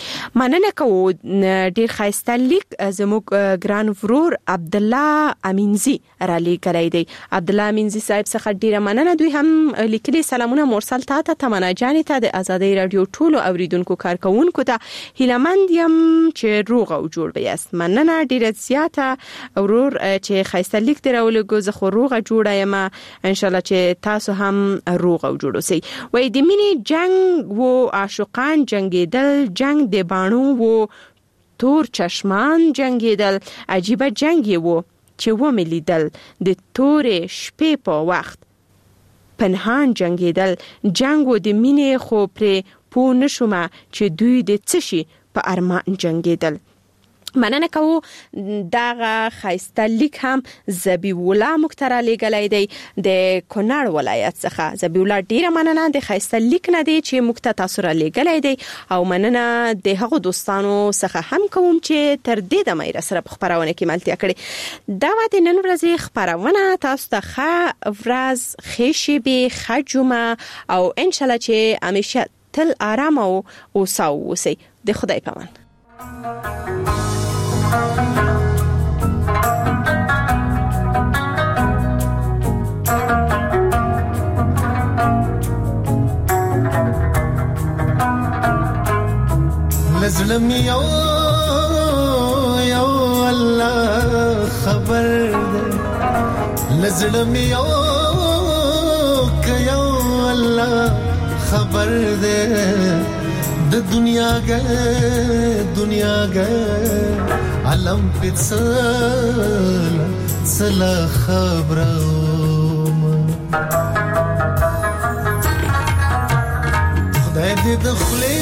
مننه کوو ډیر خایسته لیک زموږ ګران ورور عبد الله امینزی را لیکلی دی عبد الله امینزی صاحب څخه ډیره مننه دوی هم لیکلي سلامونه مرسل ته تمنا جان ته د آزادۍ رادیو ټولو اوریدونکو کارکونکو ته هیلمند يم چې روغ او جوړ بیاست مننه ډیره زیاته ورور چې خایسته لیک درولګو زه خو روغ جوړه یم ان شاء الله چې تاسو هم روغ او جوړ اوسئ وای د مینې جنگ وو عاشقان جنگیدل جنگ د بانو وو تور چشمان جنگیدل عجیبه جنگی وو چې و ملیدل د تورې شپې په وخت پنهان جنگیدل جنگ و د مینې خو پر پو نشومه چې دوی د څشي په ارمان جنگیدل مننه کوو دغه خایسته لیک هم زبی الله مخترع لګلای دی د کونړ ولایت څخه زبی الله ډیره مننه د خایسته لیک نه دی چې مخته تاسو را لګلای دی او مننه د هغو دوستانو څخه هم کوم چې تر دې د مې سره خبرونه کې ملتیا کړي دا د نن ورځې خبرونه تاسو ته ښه ورځ خېشي به خجمه او ان شاء الله چې همیشه تل آرام او اوسئ د خدای پامان لزلم یو الله خبر ده لزلم یو الله خبر ده د دنیا گه علم پڅل خبرم خدای دې دخلې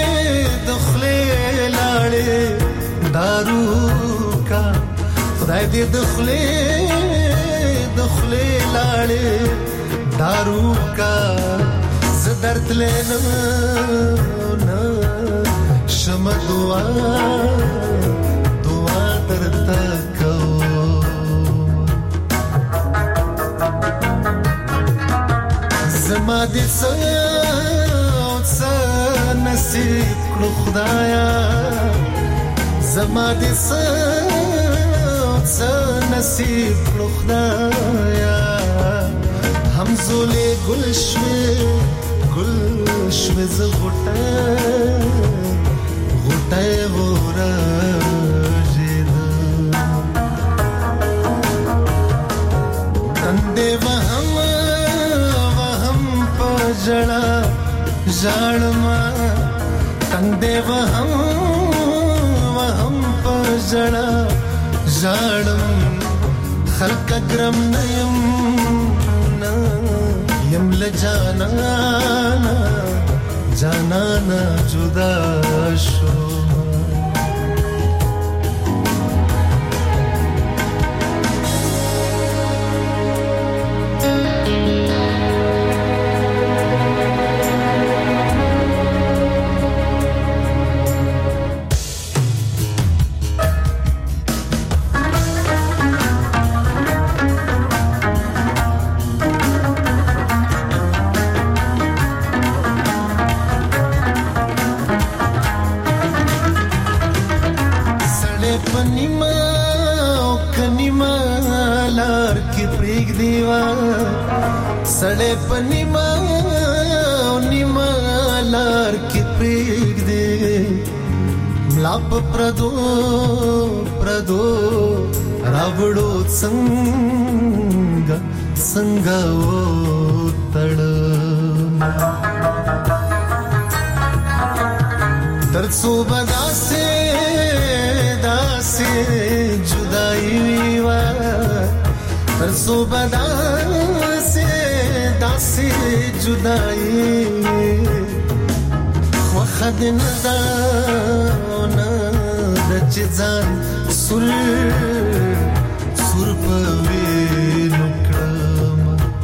لاړې دارو کا خدای دې دخلې لاړې دارو کا زدرت لینا شم دعا درتا کو زما دې نصیب کړو خدایا زما دې نصیب کړو خدایا همزولې گل شوه ز غټه ورا جید اندې وهم जड़ा जाड़मा तंदे वहम पर जड़ा जाड़म खल्क ग्रम नयम यम लजाना जाना ना जुदा शो सड़े पनिमा निमा लार के प्रेग दे मलाप प्रदो रावड़ो संगा ओ तड़ तरसो बदा से दासे जुदाई वा तरसो बदा दासी जुदाई वखद नदाना दचजान सुर पवे नुक्रम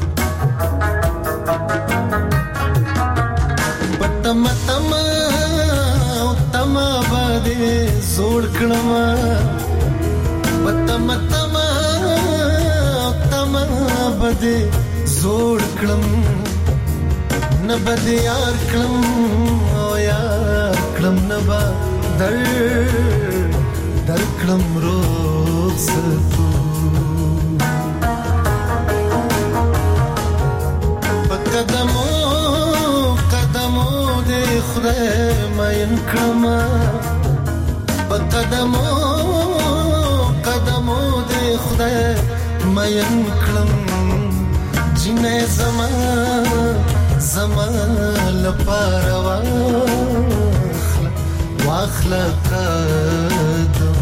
तमा बादे जोड़ क्रमा तमा बदे जोड़ क्लम न बदे यार क्लम ओ यार क्लम न बा दर क्लम रोक सतू कदमों दे खुदा मायन क्लमा कदमों दे खुदा मायन क्लम जिने zaman لپاره واخله قدم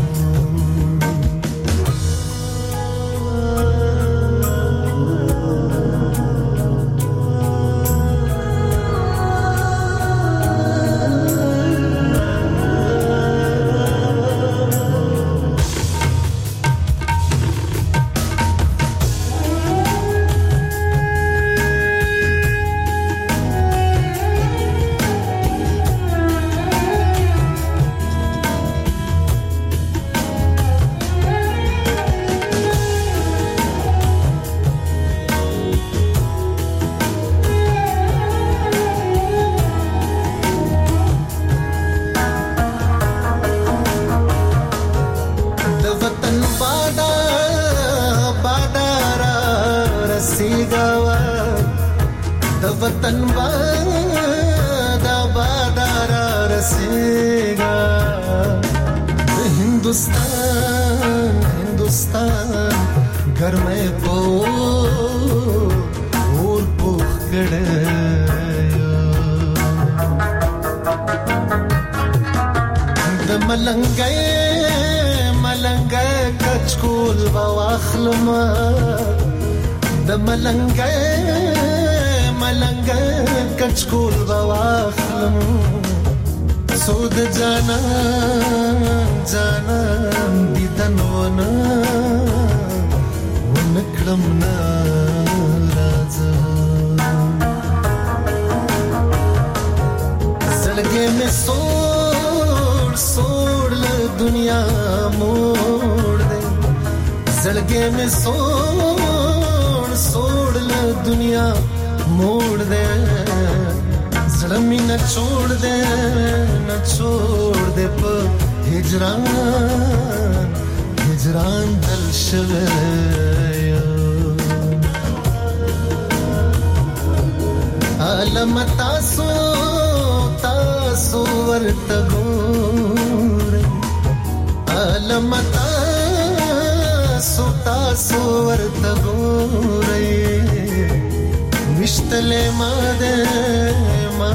वतन बादारा रसेगा हिंदुस्तान घर में पो और पोख गड़े मलंगे कचकुल बवाखलमा मलंगे कचकुल बवाखलम सोद जाना दिदन वनकलम राजा सड़गे में सोड़ ले दुनिया मोड़ दे सड़गे में सोड़ ले दुनिया मोड़ दे जलमी न छोड़ दे पर हिजरान दल शवे आलम तासो वर्तगोरे आलम तासो वर्तगोरे اشتلې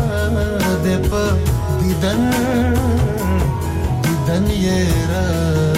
ماده په دیدن یې را